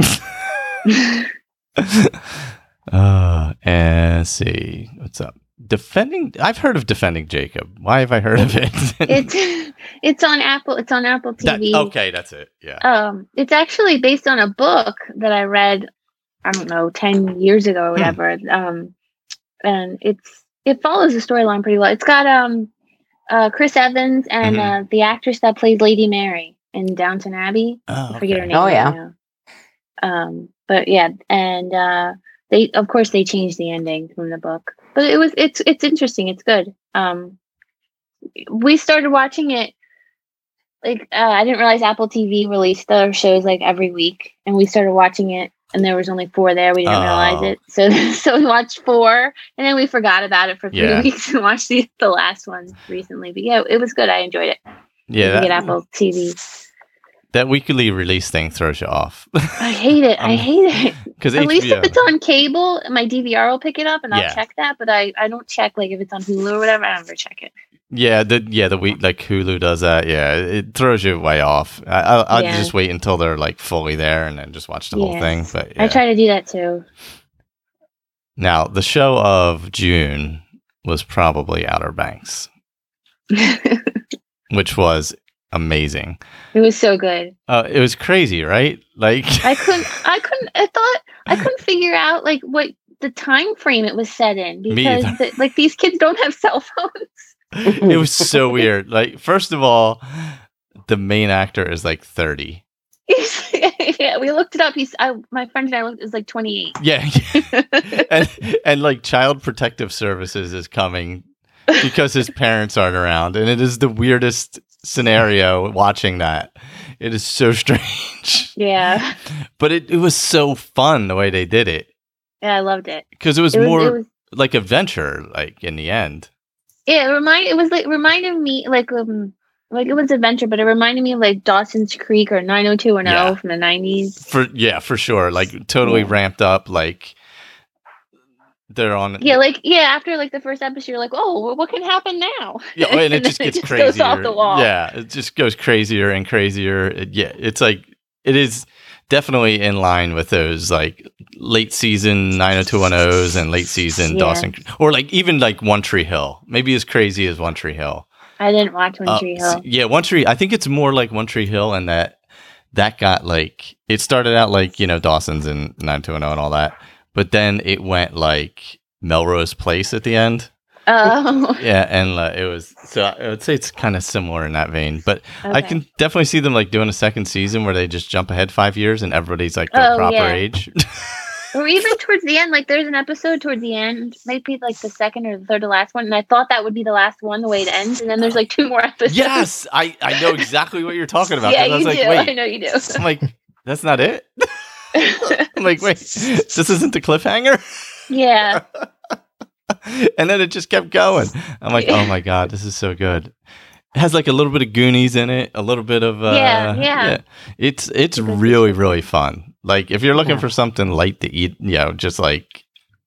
uh, and let's see, what's up? Defending, I've heard of Defending Jacob. Why have I heard of it? It's it's on Apple. It's on Apple T That- V. okay, that's it. Yeah. Um, it's actually based on a book that I read, I don't know, ten years ago or whatever. Um, and it's it follows the storyline pretty well. It's got um, uh, Chris Evans and Mhm. uh, the actress that plays Lady Mary in Downton Abbey. Oh, I forget her okay. name. Oh, right yeah. now. Um, but yeah, and uh, they of course they changed the ending from the book, but it was it's it's interesting. It's good. Um, we started watching it. Like uh, I didn't realize Apple T V released their shows like every week, and we started watching it, and there was only four there. We didn't Oh. realize it, so so we watched four, and then we forgot about it for three Yeah. weeks and watched the, the last one recently. But yeah, it was good. I enjoyed it. Yeah, You get that, Apple T V. that weekly release thing throws you off. I hate it. I Um, hate it. Because At least if it's on cable, my D V R will pick it up, and I'll Yeah. check that. But I, I don't check like if it's on Hulu or whatever. I never check it. yeah, the yeah the week like Hulu does that. Yeah, it throws you way off. I, I'll, I'll Yeah. just wait until they're like fully there and then just watch the whole Yeah. thing. But I yeah. try to do that too. Now the show of June was probably Outer Banks, it which was amazing. was so good. Uh, it was crazy, right? Like I couldn't. I couldn't. I thought I couldn't figure out like what the time frame it was set in Me because either. the, like these kids don't have cell phones. it was so weird. Like first of all, the main actor is like thirty. Yeah, we looked it up. He's I, my friend and I looked. It was like twenty-eight. Yeah, and and like Child Protective Services is coming because his parents aren't around, and it is the weirdest scenario watching that. It is so strange, Yeah, but it, it was so fun the way they did it yeah, I loved it. because it was It was, more it was like adventure, like in the end. Yeah, it remind it was like reminded me like um like it was adventure, but it reminded me of like Dawson's Creek or nine oh two one oh Yeah. from the nineties. For yeah, for sure. Like totally Yeah. ramped up. Like they're on. Yeah, like yeah, after like the first episode, you're like, oh, well, what can happen now? Yeah, and it then just gets goes crazier. off the wall. Yeah, it just goes crazier and crazier. It- yeah, it's like it is definitely in line with those like late season nine oh two one ohs and late season Yeah. Dawson, or like even like One Tree Hill. Maybe as crazy as One Tree Hill. I didn't watch One Uh, Tree s- Hill. yeah, One Tree. I think it's more like One Tree Hill, and that that got like it started out like you know Dawson's and nine oh two one oh and all that, but then it went like Melrose Place at the end. Oh, Yeah, and uh, it was so I would say it's kind of similar in that vein, but I okay. can definitely see them like doing a second season where they just jump ahead five years and everybody's like their Oh, proper yeah. age. Or even towards the end, like there's an episode towards the end, maybe like the second or the third to last one, and I thought that would be the last one, the way it ends, and then there's like two more episodes. Yes, I I know exactly what you're talking about. yeah, 'cause I was you like, do. wait, I know you do. I'm like, that's not it. I'm like, wait, this isn't the cliffhanger. yeah, And then it just kept going. I'm like, oh my god, this is so good. It has like a little bit of Goonies in it, a little bit of uh, Yeah, yeah. It's it's a good really system. really fun. Like if you're looking Yeah. for something light to eat, you know, just like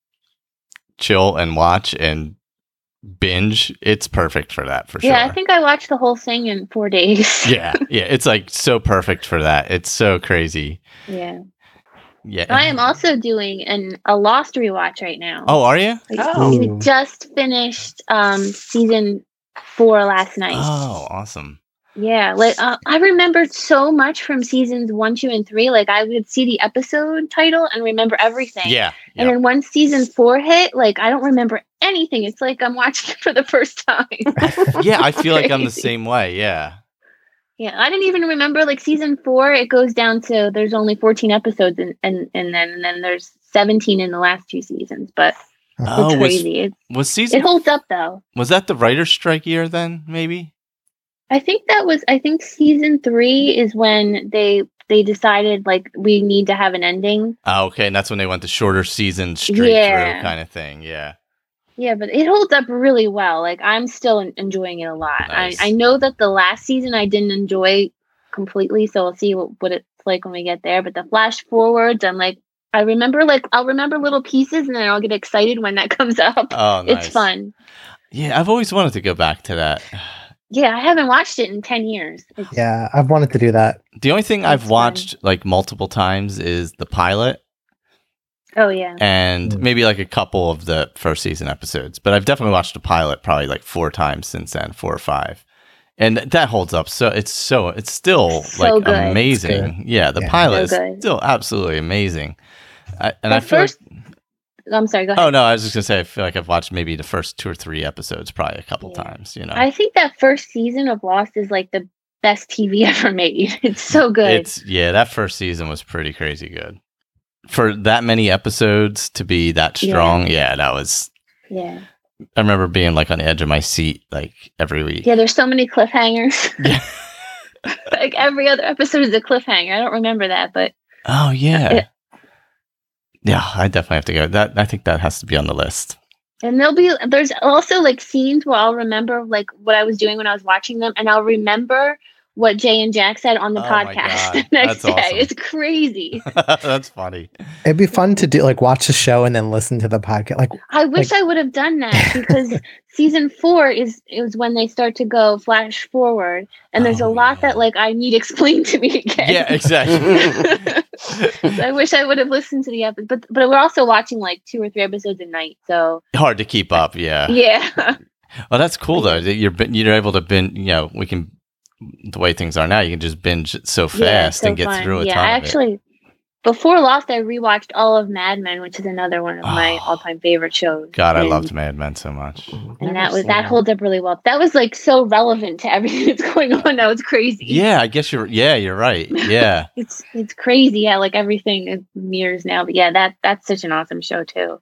chill and watch and binge, it's perfect for that for sure. yeah. I think I watched the whole thing in four days. yeah, yeah, it's like so perfect for that. It's so crazy. yeah. Yeah. I am also doing an a Lost rewatch right now. Oh, are you? Like, Oh. we just finished um season four last night. Oh, awesome. Yeah, like uh, I remembered so much from seasons one, two, and three. Like I would see the episode title and remember everything. Yeah. And yeah. then once season four hit, like I don't remember anything. It's like I'm watching it for the first time. Yeah, I feel like I'm the Crazy. same way. Yeah. Yeah, I didn't even remember like season four. It goes down to there's only fourteen episodes, and and and then and then there's seventeen in the last two seasons. But Oh, it's was crazy. It, was season it holds up though. was that the writer's strike year then? Maybe. I think that was. I think season three is when they they decided like we need to have an ending. Oh, okay, and that's when they went the shorter season straight Yeah. through kind of thing. Yeah. Yeah, but it holds up really well. Like I'm still en- enjoying it a lot. Nice. I, I know that the last season I didn't enjoy completely, so we'll see what, what it's like when we get there. But the flash forwards, I'm like, I remember like I'll remember little pieces, and then I'll get excited when that comes up. Oh, nice. It's fun. Yeah, I've always wanted to go back to that. Yeah, I haven't watched it in ten years. It's, Yeah, I've wanted to do that. The only thing That's I've fun. watched like multiple times is the pilot Oh yeah. and Mm. maybe like a couple of the first season episodes. But I've definitely watched the pilot probably like four times since then, four or five. And that holds up. So it's so it's still So like good. amazing. Yeah, the Yeah. pilot So is good. still absolutely amazing. I, and The I feel first- like I'm sorry. Go ahead. oh no, I was just gonna say I feel like I've watched maybe the first two or three episodes probably a couple Yeah. times. You know, I think that first season of Lost is like the best T V ever made. It's so good. It's yeah, that first season was pretty crazy good. For that many episodes to be that Yeah. strong, yeah, that was. yeah. I remember being like on the edge of my seat like every week. Yeah, there's so many cliffhangers. Yeah. Like every other episode is a cliffhanger. I don't remember that, but Oh yeah. It- Yeah, I definitely have to go. That I think that has to be on the list. and there'll be there's also like scenes where I'll remember like what I was doing when I was watching them, and I'll remember what Jay and Jack said on the Oh my podcast God, the next that's day. awesome. It's crazy. That's funny. It'd be fun to do like watch the show and then listen to the podcast. Like I wish I would have done that because season four is is when they start to go flash forward, and there's Oh, a lot yeah. that like I need explained to me again. Yeah, exactly. I wish I would have listened to the episode, but but we're also watching like two or three episodes a night, so Hard to keep up. Yeah. yeah. Well, that's cool though. That you're bin- you're able to bin. You know, we can the way things are now. You can just binge it so fast Yeah, so and get fun. through a yeah, ton I of it. actually before Lost, I rewatched all of Mad Men, which is another one of my Oh. all-time favorite shows. God, I And- loved Mad Men so much. and that was that holds up really well. That was like so relevant to everything that's going on now. It's crazy. Yeah, I guess you're. Yeah, you're right. Yeah. It's it's crazy. Yeah, like everything is mirrors now. But yeah, that that's such an awesome show too.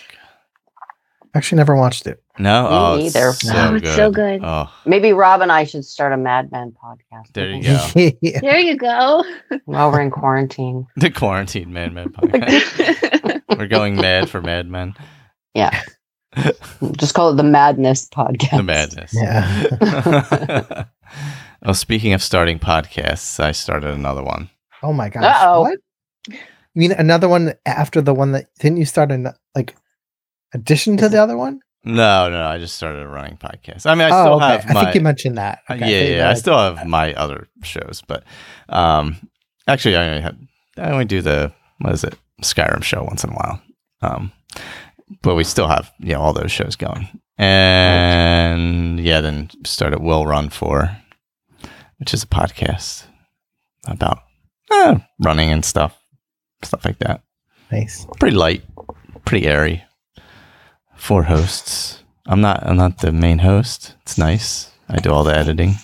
actually never watched it. No, Me oh, it's neither. so Oh, good. it's so good. Oh, Maybe Rob and I should start a Mad Men podcast. There you I go. yeah. There you go. think, While we're in quarantine. the quarantine Mad Men podcast. We're going mad for Mad Men. Yeah. Just call it the Madness Podcast. The madness. Yeah. Well, speaking of starting podcasts, I started another one. Oh my gosh. Uh-oh. What? You mean another one after the one that didn't you start an like addition to the other one? No, no, I just started a running podcast. I mean, I oh, still okay. have I my. think you mentioned that. Uh, Okay, yeah, think yeah. I that- still have my other shows, but um, actually, I only have I only do the what is it Skyrim show once in a while. Um, but we still have you know all those shows going, and yeah, then started Will Run For, which is a podcast about uh, running and stuff, stuff like that. Nice. Pretty light, pretty airy. Four hosts. I'm not. I'm not the main host. It's nice. I do all the editing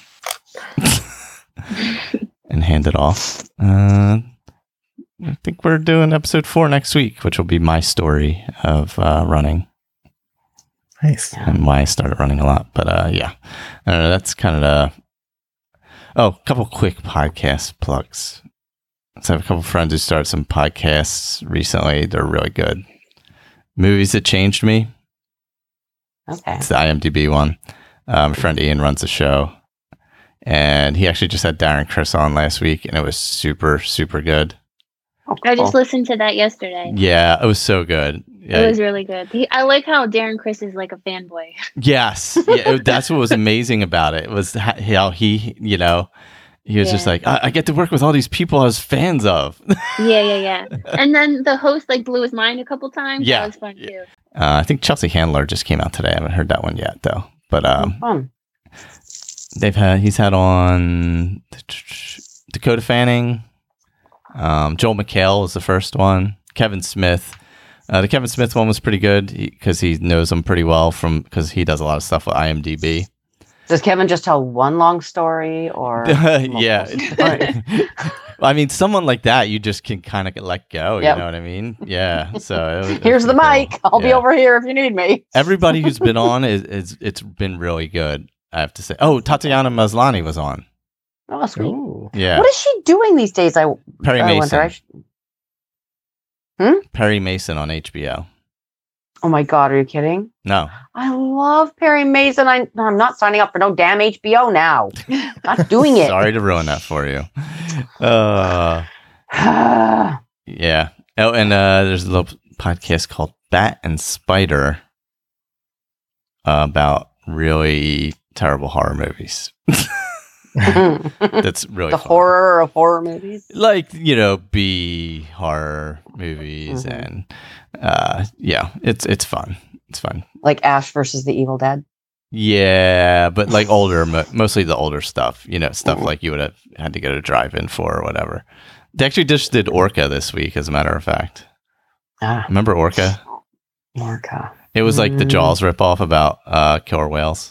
and hand it off. Uh, I think we're doing episode four next week, which will be my story of uh, running Nice. and why I started running a lot. But uh, yeah, I don't know. That's kind of the. Oh, a couple quick podcast plugs. So I have a couple friends who started some podcasts recently. They're really good. Movies That Changed Me. Okay. It's the IMDb one. Um, my friend Ian runs the show, and he actually just had Darren Chris on last week, and it was super, super good. Oh, I just cool. listened to that yesterday. Yeah, it was so good. Yeah. It was really good. He, I like how Darren Chris is like a fanboy. Yes, yeah, it- that's what was amazing about it. Was ha- how he, you know, he was just Yeah. like, I-, I get to work with all these people I was fans of. uh, Yeah, yeah, yeah. And then the host like blew his mind a couple times. Yeah. That was fun too. I think Chelsea Handler just came out today. I haven't heard that one yet, though. But um, Fun. they've had he's had on Dakota Fanning, um, Joel McHale was the first one, Kevin Smith. Uh, the Kevin Smith one was pretty good because he, he knows him pretty well from because he does a lot of stuff with IMDb. Does Kevin just tell one long story or? Yeah, Right. I mean, someone like that you just can kind of let go. Yep. You know what I mean? Yeah. So it was, it was Here's the pretty mic. cool. I'll be Yeah. over here if you need me. Everybody who's been on is, is it's been really good. I have to say. Oh, Tatiana Maslany was on. Oh, sweet. Ooh. Yeah, What is she doing these days? I, Perry I Mason. wonder. I sh- Perry Mason on H B O. oh my God, are you kidding? No, I love Perry Mason. I, I'm not signing up for no damn H B O now. Not doing it. sorry to ruin that for you. Uh, yeah. Oh, and uh, there's a little podcast called Bat and Spider uh, about really terrible horror movies. the That's really fun. horror of horror movies. Like, you know, B horror movies Mhm. and uh, yeah, it's it's fun. It's fun. Like Ash versus the Evil Dead. Yeah, but like older, mo- mostly the older stuff. You know, stuff Mhm. like you would have had to go to drive-in for or whatever. They actually just did Orca this week, as a matter of fact. Ah, Remember Orca? Orca. It was like the Mm. Jaws ripoff about uh, killer whales.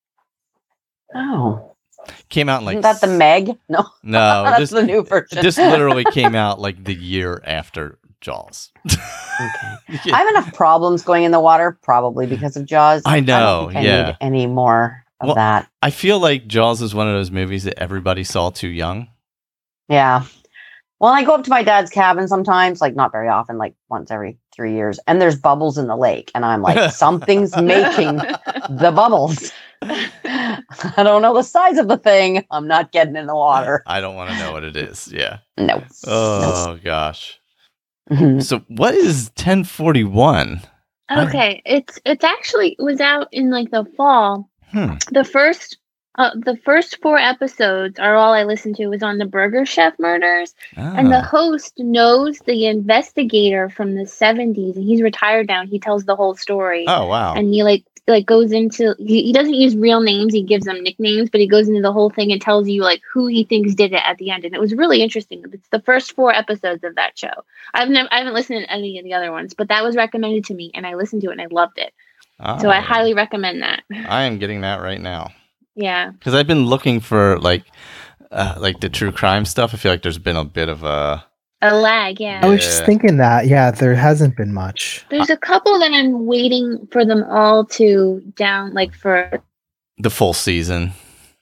Oh, Came out in like isn't that the Meg? No, no, that's this, the new version. this literally came out like the year after Jaws. Okay. I have enough problems going in the water, probably because of Jaws. I know, don't think I yeah. need any more of Well- that. I feel like Jaws is one of those movies that everybody saw too young. Yeah. Well, I go up to my dad's cabin sometimes, like not very often, like once every three years, and there's bubbles in the lake, and I'm like, something's making the bubbles. I don't know the size of the thing. I'm not getting in the water. I don't want to know what it is. Yeah. No. Oh gosh. Mhm. So what is ten forty-one? Okay, it's it's actually it was out in like the fall. Hmm. The first uh, the first four episodes are all I listened to was on the Burger Chef murders, and the Ah. host knows the investigator from the seventies, and he's retired now. He tells the whole story, Oh wow. and he like like goes into he, he doesn't use real names. He gives them nicknames, but he goes into the whole thing and tells you like who he thinks did it at the end, and it was really interesting. It's the first four episodes of that show. I've never I haven't listened to any of the other ones, but that was recommended to me, and I listened to it and I loved it. So I Ah. highly recommend that. I am getting that right now Yeah. because I've been looking for like uh, like the true crime stuff. I feel like there's been a bit of a A lag, yeah. I was just Yeah. thinking that. Yeah, there hasn't been much. There's a couple that I'm waiting for them all to down, like for the full season.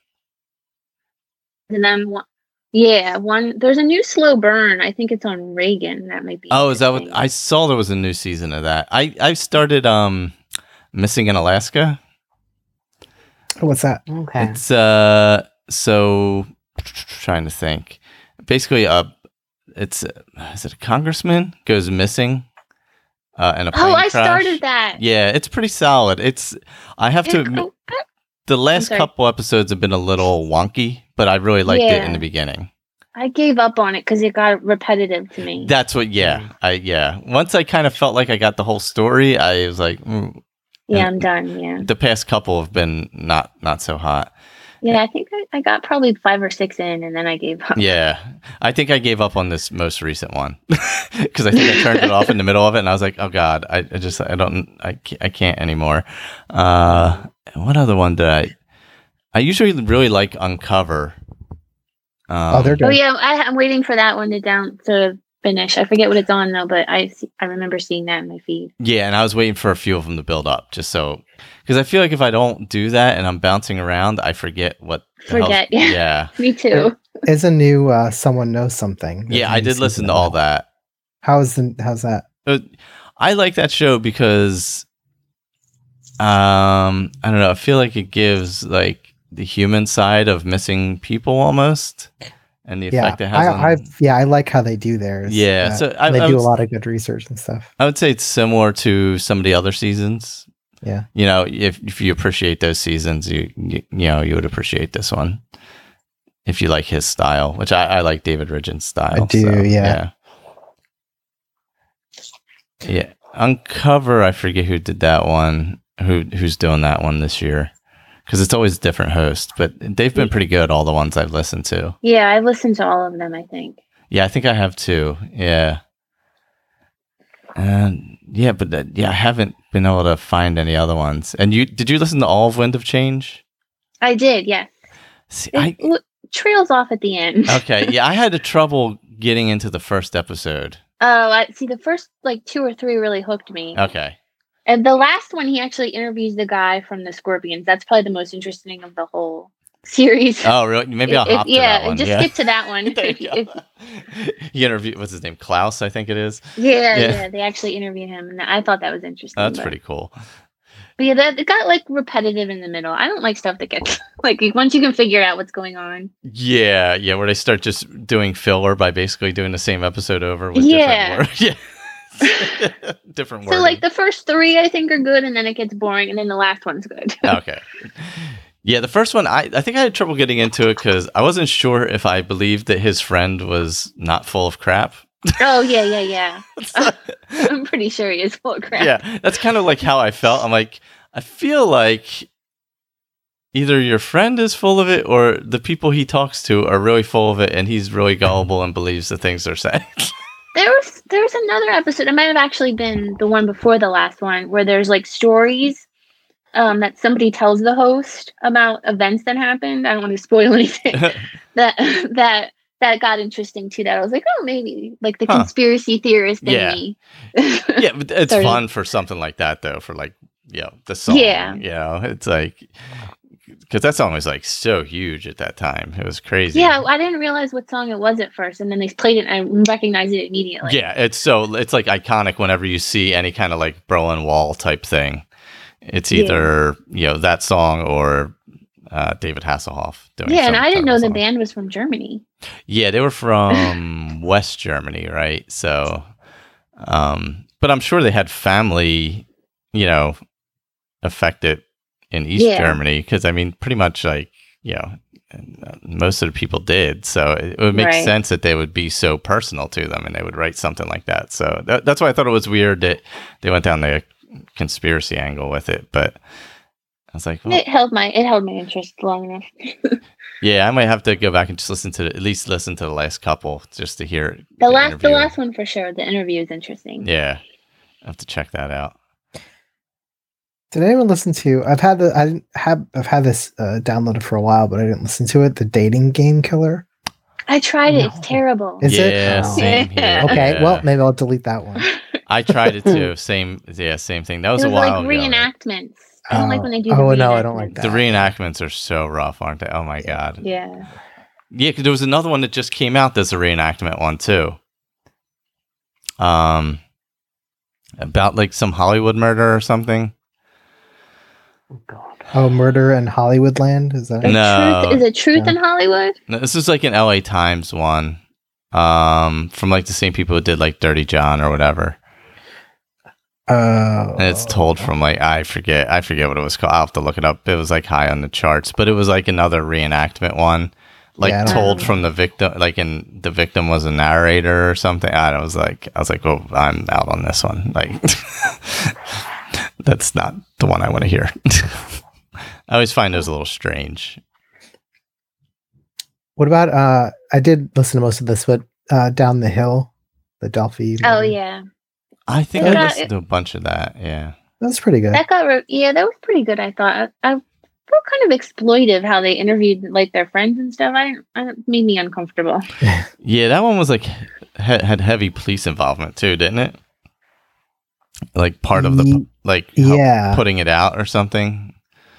them. one- Yeah, one. There's a new slow burn. I think it's on Reagan. That might be. Oh, is that what interesting. I saw? There was a new season of that. I I started um Missing in Alaska. What's that? Okay. It's uh so trying to think. Basically, uh, it's uh, is it a congressman goes missing uh, in a plane Oh, I crash? started that. Yeah, it's pretty solid. It's I have to It's- admit, oh, the last sorry. couple episodes have been a little wonky, but I really liked it in Yeah. the beginning. I gave up on it because it got repetitive to me. That's what. Yeah, I yeah. Once I kind of felt like I got the whole story, I was like, mm. yeah, I'm done. Yeah. The past couple have been not not so hot. Yeah, I think I, I got probably five or six in, and then I gave up. Yeah, I think I gave up on this most recent one because I think I turned it off in the middle of it, and I was like, "Oh God, I, I just I don't I can't, I can't anymore." Uh, what other one did I? I usually really like Uncover. Um, Oh, they're Oh good. yeah, I, I'm waiting for that one to down to finish. I forget what it's on though, but I see, I remember seeing that in my feed. yeah, and I was waiting for a few of them to build up, just so because I feel like if I don't do that and I'm bouncing around, I forget what. the hell's- Forget, yeah. yeah, Me too. Is a new uh, Someone Knows Something. There's yeah. a I new did season listen to of all it. that. How's the how's that? Uh, I like that show because, um, I don't know. I feel like it gives like the human side of missing people almost, and the Yeah, effect it has on. I, I yeah, I like how they do theirs. Yeah, Uh, so I- they I do was- a lot of good research and stuff. I would say it's similar to some of the other seasons. Yeah. You know, if if you appreciate those seasons, you you, you know you would appreciate this one. If you like his style, which I, I like David Ridgen's style. I do, so, yeah. yeah. Yeah. Uncover, I forget who did that one. Who who's doing that one this year? Because it's always a different host, but they've been pretty good. All the ones I've listened to. Yeah, I've listened to all of them. I think. Yeah, I think I have too. Yeah. And yeah, but that, yeah, I haven't been able to find any other ones. And you did you listen to all of Wind of Change? I did. Yes. See, It I, w- trails off at the end. okay, yeah, I had a trouble getting into the first episode. Oh, I see. The first like two or three really hooked me, Okay. and the last one he actually interviews the guy from the Scorpions. That's probably the most interesting of the whole series. Oh, really? Maybe I'll If- hop to yeah, that one. just yeah. skip to that one. There If- you go. if- He interviewed, what's his name? Klaus, I think it is. yeah, Yeah. yeah, they actually interview him, and I thought that was interesting. Oh, that's but, pretty cool. But yeah, that, it got like repetitive in the middle. I don't like stuff that gets like once you can figure out what's going on. Yeah, yeah, where they start just doing filler by basically doing the same episode over with Yeah. different words. Yeah. different words. So like the first three I think are good, and then it gets boring, and then the last one's good. Okay. Yeah, the first one, I, I think I had trouble getting into it because I wasn't sure if I believed that his friend was not full of crap. Oh yeah, yeah, yeah. I'm pretty sure he is full of crap. Yeah, that's kind of like how I felt. I'm like, I feel like either your friend is full of it or the people he talks to are really full of it and he's really gullible and believes the things they're saying. There was there was another episode. It might have actually been the one before the last one, where there's like stories um, that somebody tells the host about events that happened. I don't want to spoil anything. that that that got interesting too. That I was like, oh, maybe like the Huh. conspiracy theorist in Yeah. me. Yeah, but it's Sorry. fun for something like that though, for like, you know, the song. Yeah. You know, it's like, because that song was like so huge at that time. It was crazy. Yeah, I didn't realize what song it was at first, and then they played it, and I recognized it immediately. Yeah, it's so it's like iconic whenever you see any kind of like Berlin Wall type thing. It's Yeah. either you know that song or uh, David Hasselhoff doing. Yeah, and some I didn't kind of know the song. band was from Germany. Yeah, they were from West Germany, right? So, um, but I'm sure they had family, you know, affected in East Yeah. Germany because I mean, pretty much like you know, uh, most of the people did. So it, it would make Right. sense that they would be so personal to them and they would write something like that. So that, that's why I thought it was weird that they went down the conspiracy angle with it. But I was like, well, It held my it held my interest long enough. yeah, I might have to go back and just listen to the, at least listen to the last couple just to hear The last the interview. last one for sure. The interview is interesting. Yeah, I have to check that out. Did anyone listen to? I've had the I didn't have I've had this uh, downloaded for a while, but I didn't listen to it. The Dating Game Killer. I tried it. It's No. terrible. Is it? yeah, Oh. same here. Okay, Yeah. well maybe I'll delete that one. I tried it too. Same, yeah, same thing. That was, it was a while like ago. reenactments. I don't like when they do. Oh the no, I don't like reenactments. that. The reenactments are so rough, aren't they? Oh my god. Yeah. Yeah, because there was another one that just came out that's a reenactment one too. Um, about like some Hollywood murder or something. Oh God. Oh, Murder in Hollywoodland? Is that The No. truth, is it Truth No. in Hollywood? No, this is like an L A Times one, um, from like the same people who did like Dirty John or whatever. Oh. And it's told from like I forget I forget what it was called. I'll have to look it up. It was like high on the charts, but it was like another reenactment one, like Yeah, I don't told know. from the victim. Like, and the victim was a narrator or something. I was like, I was like, oh, I'm out on this one. Like, that's not the one I want to hear. I always find those a little strange. What about uh I did listen to most of this, but uh Down the Hill, the Delphi. Oh movie. yeah, I think Yeah. I listened to a bunch of that. Yeah. That's pretty good. that got re- yeah, that was pretty good. I thought. I, I felt kind of exploitive how they interviewed like their friends and stuff. I, I it made me uncomfortable. Yeah, that one was like he- had heavy police involvement too, didn't it? Like part of the Ye- like help yeah. putting it out or something.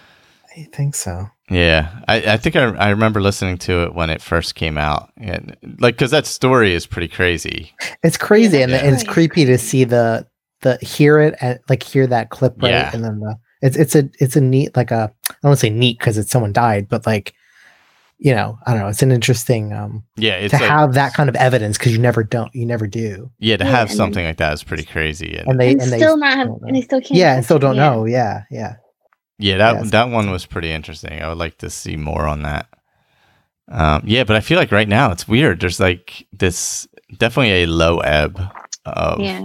I think so. Yeah, I, I think I, I remember listening to it when it first came out, and like because that story is pretty crazy. It's crazy, Yeah, and, that's and it's right. creepy to see the the hear it and like hear that clip right, Yeah. and then the it's it's a it's a neat like a I don't want to say neat because it's someone died, but like you know I don't know, it's an interesting um Yeah, it's to like, have that kind of evidence because you never don't you never do, yeah to Yeah, have and- something like that is pretty crazy. And, and they and, and they still not have, don't know. and they still can't. yeah and still don't yeah. know yeah yeah yeah, that Yes. that one was pretty interesting. I would like to see more on that. Um, yeah, but I feel like right now it's weird. There's like this definitely a low ebb of Yeah,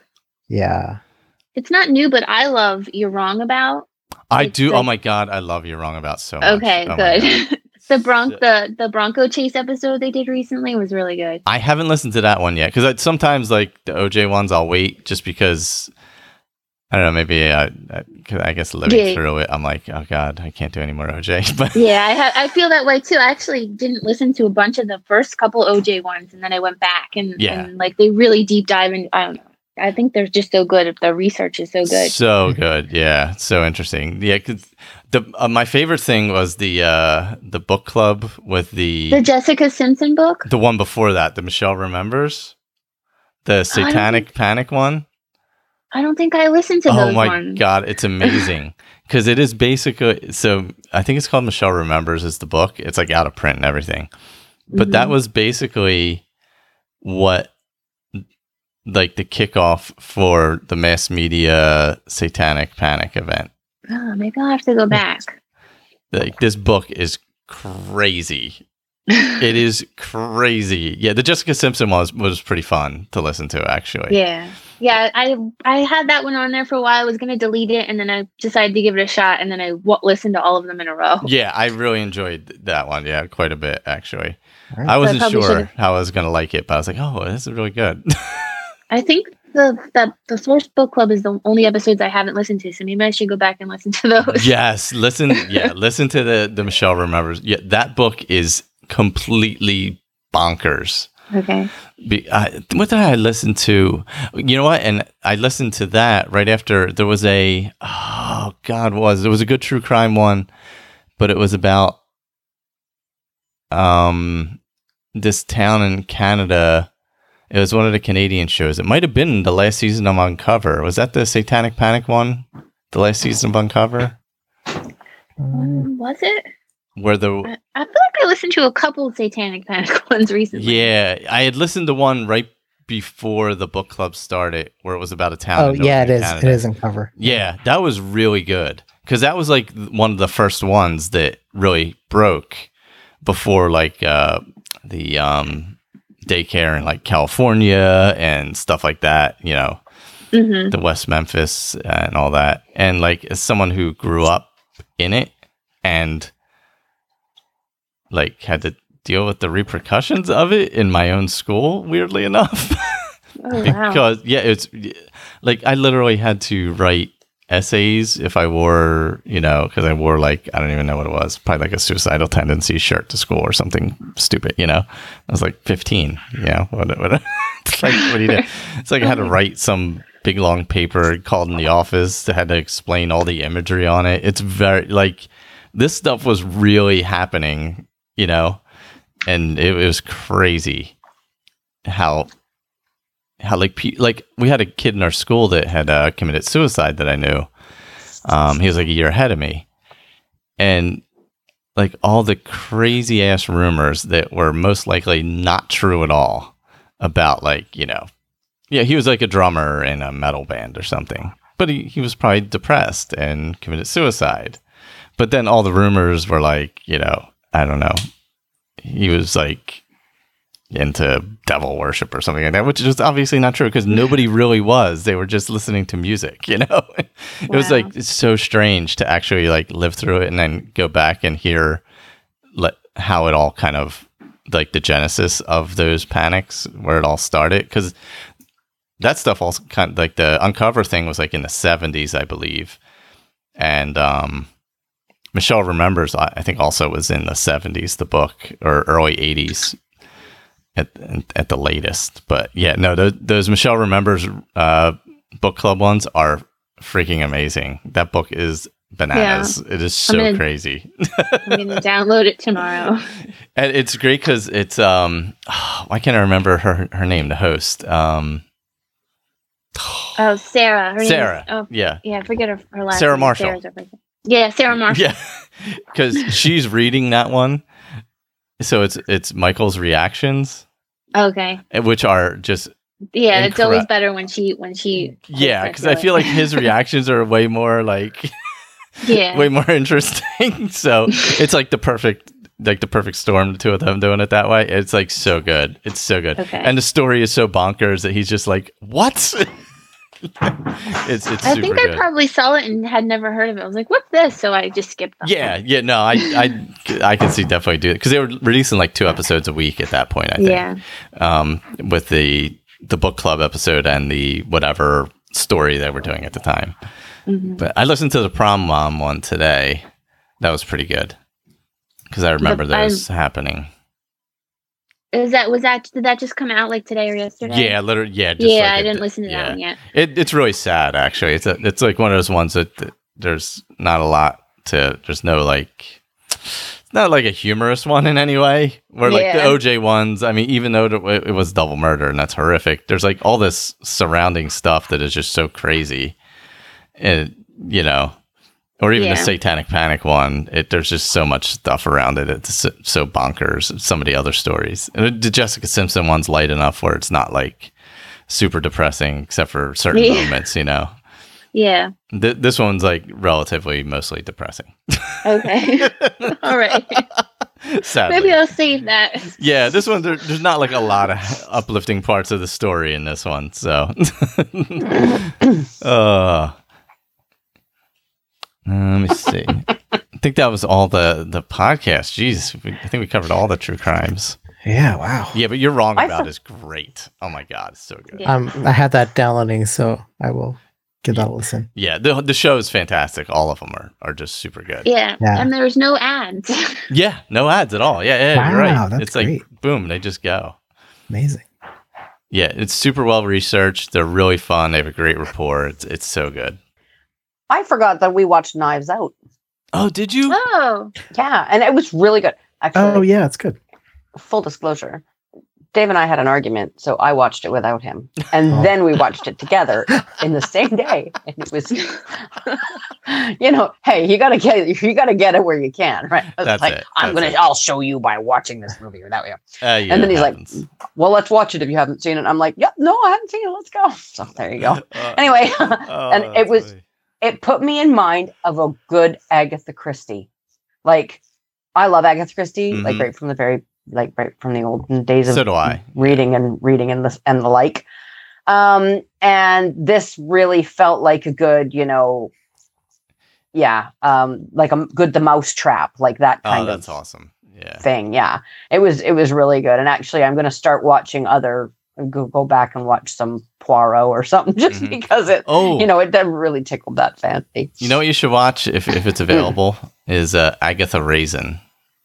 yeah it's not new, but I love You're Wrong About. I It's do. like- oh my god, I love You're Wrong About so much. Okay, Oh my God. good. the Bronc the the Bronco chase episode they did recently was really good. I haven't listened to that one yet because sometimes like the O J ones I'll wait just because I don't know, maybe I, I, 'cause I guess living Yeah. through it, I'm like, oh god, I can't do any more O J. But Yeah, I ha- I feel that way too. I actually didn't listen to a bunch of the first couple O J ones, and then I went back and, Yeah. and like they really deep dive in. I don't know. I think they're just so good. If the research is so good. so good, yeah, so interesting. Yeah, 'cause the uh, my favorite thing was the uh, the book club with the The Jessica Simpson book. the one before that, the Michelle Remembers, the Satanic Panic one. I don't think I listened to Oh those my ones. god, it's amazing because it is basically so. I think it's called Michelle Remembers is the book. It's like out of print and everything, but that Mhm. was basically what like the kickoff for the mass media Satanic Panic event. Oh, maybe I'll have to go back. Like this book is crazy. It is crazy. Yeah, the Jessica Simpson was was pretty fun to listen to actually. Yeah, yeah. I I had that one on there for a while. I was gonna delete it, and then I decided to give it a shot, and then I w- listened to all of them in a row. Yeah, I really enjoyed that one. Yeah, quite a bit actually. All right. I wasn't probably sure should've- how I was gonna like it, but I was like, "Oh, this is really good." I think the the the first book club is the only episodes I haven't listened to, so maybe I should go back and listen to those. Yes, listen. Yeah, listen to the the Michelle Remembers. Yeah, that book is completely bonkers. Okay. Be, I, what did I listen to? You know what? And I listened to that right after there was a oh god, what was there was a good true crime one, but it was about um this town in Canada. It was one of the Canadian shows. It might have been the last season of Uncover. Was that the Satanic Panic one? The last season of Uncover, Um, Um, was it? where the I, I feel like I listened to a couple Satanic Panic ones recently. yeah, I had listened to one right before the book club started, where it was about a town. oh in yeah, it northern is. Canada. It is in cover. Yeah, that was really good because that was like one of the first ones that really broke before like uh, the um, daycare in like California and stuff like that. You know, Mm-hmm. the West Memphis and all that. And like as someone who grew up in it and like had to deal with the repercussions of it in my own school, weirdly enough. Oh, wow. Because yeah, it's like I literally had to write essays if I wore, you know, because I wore like I don't even know what it was, probably like a suicidal tendency shirt to school or something stupid, you know. I was like fifteen, you know. What, what, it's like what do you do? It's like I had to write some big long paper, called in the office, that had to explain all the imagery on it. It's very like this stuff was really happening, you know, and it, it was crazy how. How like pe- like we had a kid in our school that had uh, committed suicide that I knew, Um, he was like a year ahead of me, and like all the crazy ass rumors that were most likely not true at all about like, you know, yeah, he was like a drummer in a metal band or something, but he, he was probably depressed and committed suicide. But then all the rumors were like, you know, I don't know, he was like into devil worship or something like that, which is obviously not true because nobody really was. They were just listening to music, you know? It wow. was like, it's so strange to actually like live through it and then go back and hear le- how it all kind of like the genesis of those panics, where it all started. Because that stuff also kind of like the Uncover thing was like in the seventies, I believe. And um, Michelle Remembers, I think also was in the seventies, the book, or early eighties. At, at the latest, but yeah, no, those, those Michelle Remembers uh, book club ones are freaking amazing. That book is bananas. Yeah. It is so gonna, crazy. I'm gonna download it tomorrow. And it's great because it's um, oh, why can't I remember her her name? The host. Um, oh, Sarah. Her Sarah. Name is, oh, yeah. Yeah, I forget her, her last Sarah name. Marshall. Yeah, Sarah Marshall. Yeah, because she's reading that one, so it's it's Michael's reactions. Okay. Which are just yeah, incre- it's always better when she when she yeah, because I feel like his reactions are way more like yeah, way more interesting. So it's like the perfect like the perfect storm, the two of them doing it that way. It's like so good. It's so good. Okay. And the story is so bonkers that he's just like, what? it's it's. I super think good. I probably saw it and had never heard of it. I was like, "What's this?" So I just skipped. That Yeah, yeah. No, I I I can see definitely do it because they were releasing like two episodes a week at that point. I think. Yeah. Um, with the the book club episode and the whatever story that we're doing at the time. Mm-hmm. But I listened to the Prom Mom one today. That was pretty good because I remember the, those I'm, happening. Is that was that did that just come out like today or yesterday? Yeah, literally. Yeah, just yeah. like I it, didn't listen to yeah. that one yet. It, it's really sad, actually. It's a, it's like one of those ones that, that there's not a lot to. There's no like. It's not like a humorous one in any way. Where like yeah. the O J ones. I mean, even though it, it was double murder and that's horrific, there's like all this surrounding stuff that is just so crazy, and you know. Or even yeah. the Satanic Panic one, it there's just so much stuff around it. It's so, so bonkers. Some of the other stories. And the Jessica Simpson one's light enough where it's not like super depressing, except for certain yeah. moments, you know? Yeah. Th- this one's like relatively mostly depressing. Okay. All right. Sadly. Maybe I'll save that. Yeah, this one, there, there's not like a lot of uplifting parts of the story in this one. So. uh Uh, let me see. I think that was all the, the podcast. Jeez, we, I think we covered all the true crimes. Yeah, wow. Yeah, but You're Wrong I About thought- is great. Oh my God, it's so good. Yeah. Um, I have that downloading, so I will give that a listen. Yeah, the the show is fantastic. All of them are, are just super good. Yeah. Yeah. And there's no ads. Yeah, no ads at all. Yeah, yeah, you're Wow, right. that's It's like, great. boom, they just go. Amazing. Yeah, it's super well researched. They're really fun. They have a great rapport. It's, it's so good. I forgot that we watched Knives Out. Oh, did you? Oh. Yeah, and it was really good. Actually, Oh, yeah, it's good. full disclosure, Dave and I had an argument, so I watched it without him, and Oh. then we watched it together in the same day. And it was, you know, hey, you gotta get you gotta get it where you can, right? I was That's like, it. I'm That's gonna, it. I'll show you by watching this movie or that way. Uh, yeah, And then it he's like, happens. Well, let's watch it if you haven't seen it. I'm like, yep, no, I haven't seen it. Let's go. So there you go. Uh, Anyway, oh, and it that's was. funny. It put me in mind of a good Agatha Christie. Like, I love Agatha Christie, Mhm. like right from the very, like right from the olden days of So do I. reading and reading and the and the like. Um, and this really felt like a good, you know, yeah, um, like a good The Mousetrap, like that Oh, kind that's of awesome. Yeah. thing. Yeah, it was it was really good. And actually, I'm going to start watching other. Go, go back and watch some Poirot or something just Mhm. because it, Oh, you know, it never really tickled that fancy. you know what you should watch if, if it's available is uh, Agatha Raisin.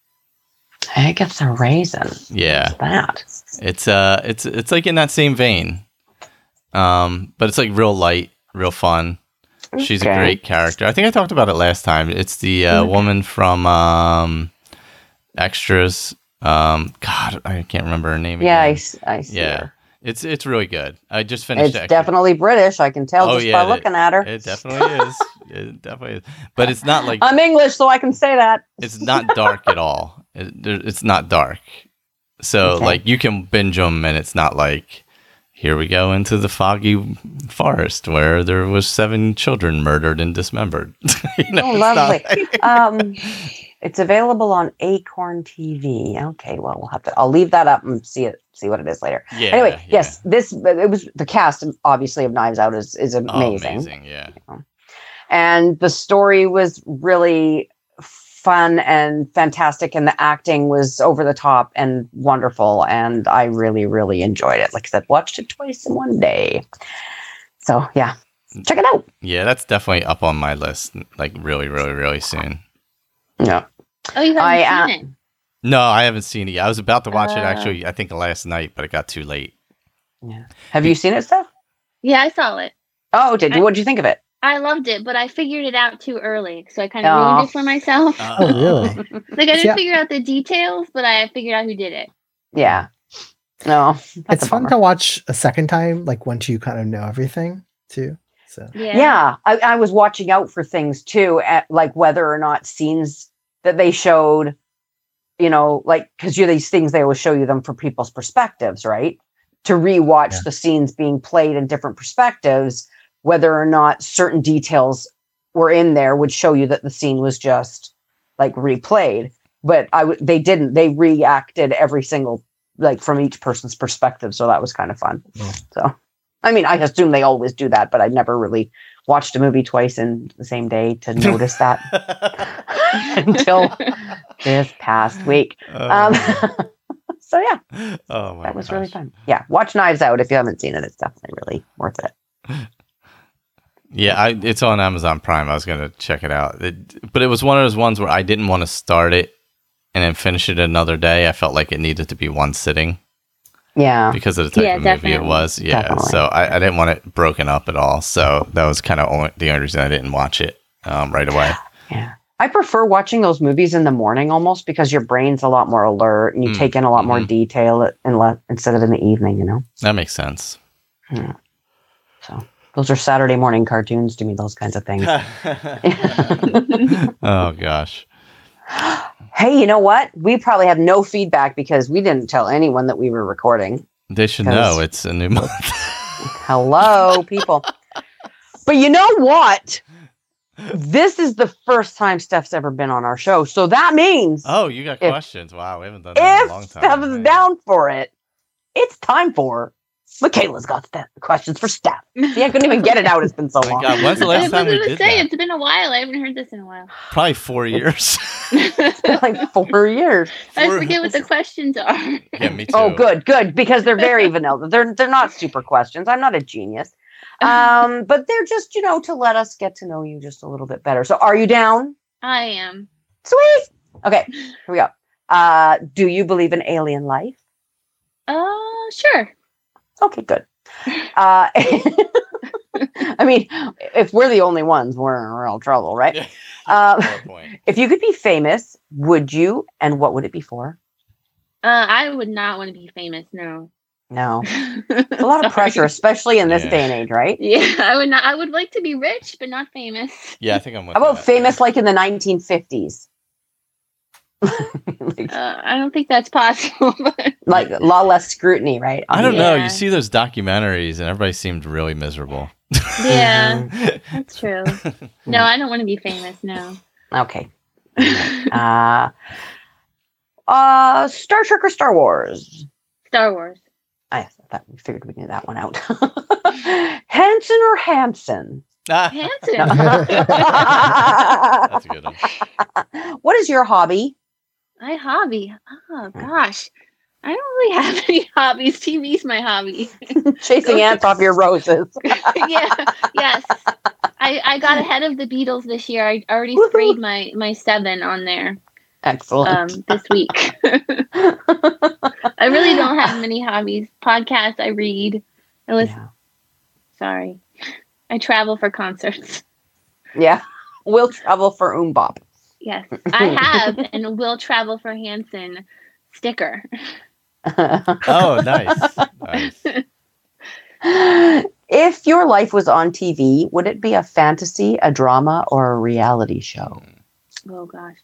Agatha Raisin. Yeah, What's that? it's uh, it's it's like in that same vein, um, but it's like real light, real fun. She's a Okay. great character. I think I talked about it last time. It's the uh, Okay. woman from um, Extras. Um, God, I can't remember her name. Yeah, I, again. s- I see yeah, her. it's it's really good. I just finished. It's it, actually. definitely British. I can tell Oh, just yeah, by looking at her. It definitely is. It definitely is. But it's not like I'm English, so I can say that. it's not dark at all. It, there- it's not dark. So Okay. like you can binge them, and it's not like here we go into the foggy forest where there was seven children murdered and dismembered. You know, Oh, it's not lovely. like- um, it's available on Acorn T V. Okay, well, we'll have to. I'll leave that up and see it. See what it is later. yeah. Anyway, yeah. yes, this it was the cast obviously of Knives Out is is Oh, amazing, amazing. Yeah. and the story was really fun and fantastic, and the acting was over the top and wonderful, and I really really enjoyed it. Like I said, watched it twice in one day. So yeah, check it out. Yeah, that's definitely up on my list. Like really, really, really soon. Yeah. Oh, you haven't I, uh, seen it? No, I haven't seen it yet. I was about to watch it Uh. actually, I think last night, but it got too late. Yeah. Have you seen it, Steph? Yeah, I saw it. Oh, did you? I- What did you think of it? I loved it, but I figured it out too early, so I kind of Aw. ruined it for myself. Oh, really? Like I didn't Yeah. figure out the details, but I figured out who did it. Yeah. No, that's It's a fun bummer. to watch a second time, like once you kind of know everything too. So Yeah. Yeah, I, I was watching out for things too, at, like whether or not scenes that they showed, you know, like because you these things they always show you them from people's perspectives, right? To rewatch Yeah. the scenes being played in different perspectives, whether or not certain details were in there would show you that the scene was just like replayed. But I w- they didn't. They reacted every single like from each person's perspective, so that was kind of fun. Yeah. So, I mean, I assume they always do that, but I never really watched a movie twice in the same day to notice that until this past week. Um, so yeah, oh my that was really gosh. fun. Yeah, watch Knives Out if you haven't seen it. It's definitely really worth it. Yeah, I, it's on Amazon Prime. I was gonna check it out, it, but it was one of those ones where I didn't want to start it and then finish it another day. I felt like it needed to be one sitting Yeah, because of the type Yeah, of movie it definitely. was. Yeah, Definitely. so I, I didn't want it broken up at all. So that was kind of only, the only reason I didn't watch it um, right away. yeah. I prefer watching those movies in the morning almost because your brain's a lot more alert and you Mm, take in a lot more mhm. detail in le- instead of in the evening. You know, That makes sense. so those are Saturday morning cartoons to me. Those kinds of things. Oh gosh. Hey, you know what? We probably have no feedback because we didn't tell anyone that we were recording. They should Because- know it's a new month. Hello, people. But you know what? This is the first time Steph's ever been on our show. So that means Oh, you got If- questions. Wow, we haven't done that in a if long time. Steph is man. down for it, it's time for Michaela's got Steph questions for Steph. See, I couldn't even get it out. It's been so Oh my long. God, when's the I last was time we going to did say, that? it's been a while. I haven't heard this in a while. Probably four years. It's been like four years. I Four- forget what the questions are. Yeah, me too. Oh, good, good, because they're very vanilla. They're they're not super questions. I'm not a genius, um, but they're just you know to let us get to know you just a little bit better. So, are you down? I am. Sweet. Okay, here we go. Uh, do you believe in alien life? Uh, sure. Okay, good. Uh, I mean, if we're the only ones, we're in real trouble, right? Yeah. Um, Fair point. if you could be famous, would you? And what would it be for? Uh, I would not want to be famous. No. No, it's a lot of pressure, especially in this Yeah. day and age, right? Yeah, I would not. I would like to be rich, but not famous. Yeah, I think I'm with How about that. famous like in the nineteen fifties? like, Uh, I don't think that's possible. But like a lot less scrutiny, right? I don't know. Yeah. You see those documentaries, and everybody seemed really miserable. yeah, that's true. No, I don't want to be famous. No. Okay. Uh, uh, Star Trek or Star Wars? Star Wars. I thought we figured we knew that one out. Hanson or Hanson? Ah, Hanson. that's a good one. What is your hobby? My hobby. Oh gosh, I don't really have any hobbies. T V's my hobby. Chasing ants off your roses. Yeah. Yes. I, I got ahead of the Beatles this year. I already Woohoo. sprayed my my seven on there Excellent. um this week. I really don't have many hobbies. Podcasts. I read. I listen. yeah. Sorry. I travel for concerts. yeah. We'll travel for Umbop. Yes, I have and will travel for Hanson sticker. Oh, nice. Nice. If your life was on T V, would it be a fantasy, a drama, or a reality show? Oh gosh.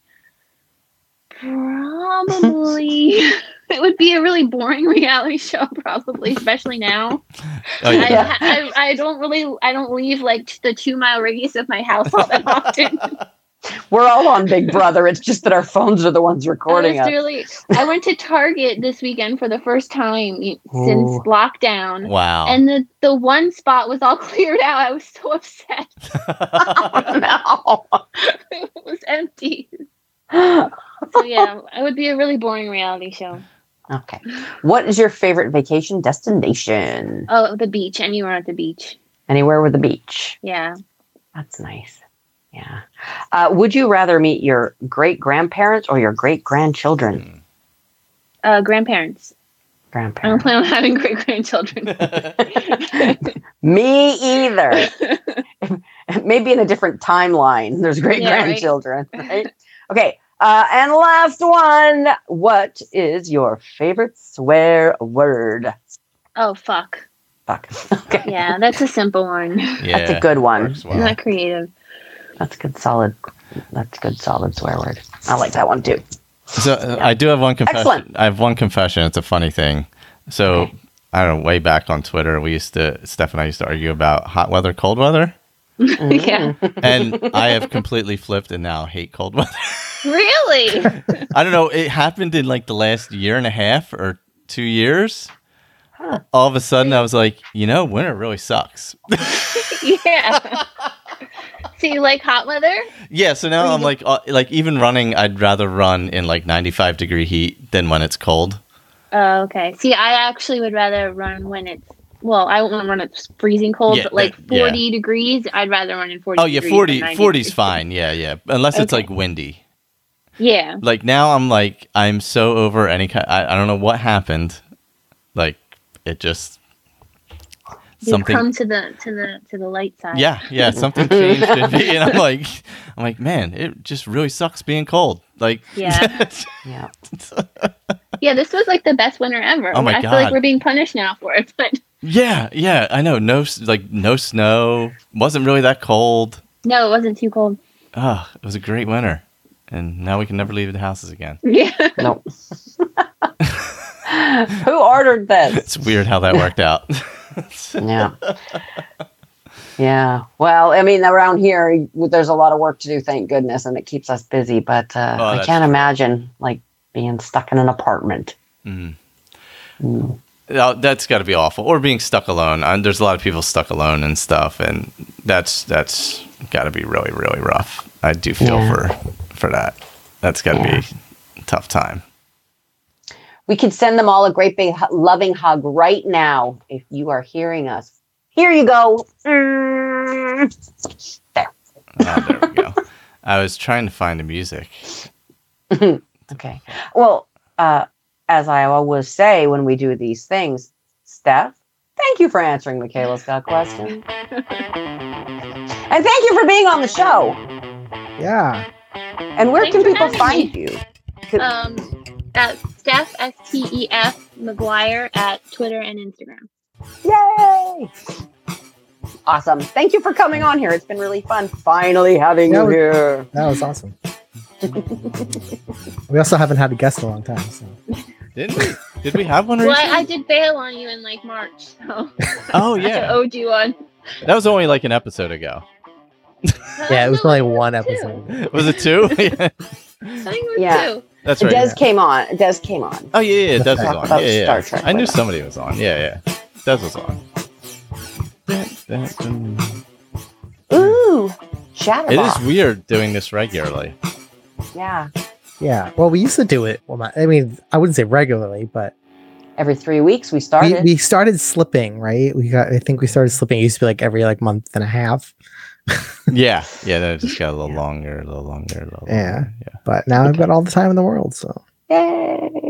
Probably it would be a really boring reality show, probably, especially now. Oh yeah. I, I, I don't really I don't leave like the two mile radius of my house all that often. We're all on Big Brother. It's just that our phones are the ones recording I was us. really, I went to Target this weekend for the first time since Ooh. lockdown. Wow. And the, the one spot was all cleared out. I was so upset. Oh, It was empty. So yeah, it would be a really boring reality show. no. Okay. What is your favorite vacation destination? Oh, the beach. Anywhere at the beach. Anywhere with a beach. Yeah. That's nice. Yeah. Uh, would you rather meet your great grandparents or your great grandchildren? Uh, grandparents. I don't Grandparents. plan on having great grandchildren. Me either. Maybe in a different timeline. There's great Yeah, right. grandchildren, right? Okay. Uh, and last one. What is your favorite swear word? Oh, fuck. Fuck. Okay. Yeah, that's a simple one. Yeah, That's a good one. works well. Not creative. That's good, solid. That's good, solid swear word. I like that one too. So uh, I do have one confession. Excellent. I have one confession. It's a funny thing. So Okay. I don't know. Way back on Twitter, we used to Steph and I used to argue about hot weather, cold weather, Yeah. and I have completely flipped and now hate cold weather. Really? I don't know. It happened in like the last year and a half or two years. Huh. All of a sudden, I was like, you know, winter really sucks. Yeah. So you like hot weather? Yeah. So now I'm like, uh, like even running, I'd rather run in like ninety-five degree heat than when it's cold. Oh, okay. See, I actually would rather run when it's well, I won't run at freezing cold, Yeah, but like that- yeah. forty degrees, I'd rather run in forty. Oh yeah, degrees forty, than ninety forty's degrees. fine. Yeah, yeah. Unless it's Okay. like windy. Yeah. Like now I'm like, I'm so over any kind. I, I don't know what happened. Like it just You something. come to the to the to the light side. Yeah, yeah, something changed in me, and I'm like, I'm like, man, it just really sucks being cold. Like, Yeah. Yeah. Yeah, this was like the best winter ever. Oh my I feel like God. we're being punished now for it, but yeah, yeah, I know. No, s- like no snow. Wasn't really that cold. no, it wasn't too cold. Oh, it was a great winter, and now we can never leave the houses again. Yeah. No. Who ordered this? It's weird how that worked out. Yeah. Yeah. Well, I mean, around here, there's a lot of work to do, thank goodness, and it keeps us busy. But uh, Oh, I that's can't true. imagine like being stuck in an apartment. Mhm. Mm. Oh, that's got to be awful. Or being stuck alone. Uh, there's a lot of people stuck alone and stuff, and that's that's got to be really really rough. I do feel Yeah. for for that. That's got to Yeah. be a tough time. We could send them all a great big hu- loving hug right now if you are hearing us. Here you go. Mm. There. Oh, there we go. I was trying to find the music. Okay. Well, uh, as I always say when we do these things, Steph, thank you for answering Michaela's Got Questions. And thank you for being on the show. Yeah. And where Thanks can for people having find me. you? Um, at Steph S T E F McGuire at Twitter and Instagram. Yay! Awesome. Thank you for coming on here. It's been really fun finally having Yeah, you we- here. That was awesome. We also haven't had a guest in a long time. So. Didn't we? Did we have one Well, recently? I, I did bail on you in like March, so Oh I yeah, owed you one. that was only like an episode ago. Yeah, it was No, only like one two. episode. Was it two? Yeah. I think it was Yeah. two. That's right. Des came on. Des came on. Oh yeah, yeah, Des was Talk on. about Yeah, yeah. Star Trek I knew with us. somebody was on. Yeah, yeah. Des was on. Ooh, It Chatterbox. is weird doing this regularly. Yeah, Yeah. Well, we used to do it. Well, not, I mean, I wouldn't say regularly, but every three weeks we we, started. we started slipping, right? We got. I think we started slipping. It used to be like every like month and a half. Yeah, yeah. Then it just got a little longer, a little longer, a little Yeah. longer. Yeah. But now I've got all the time in the world. So Yay!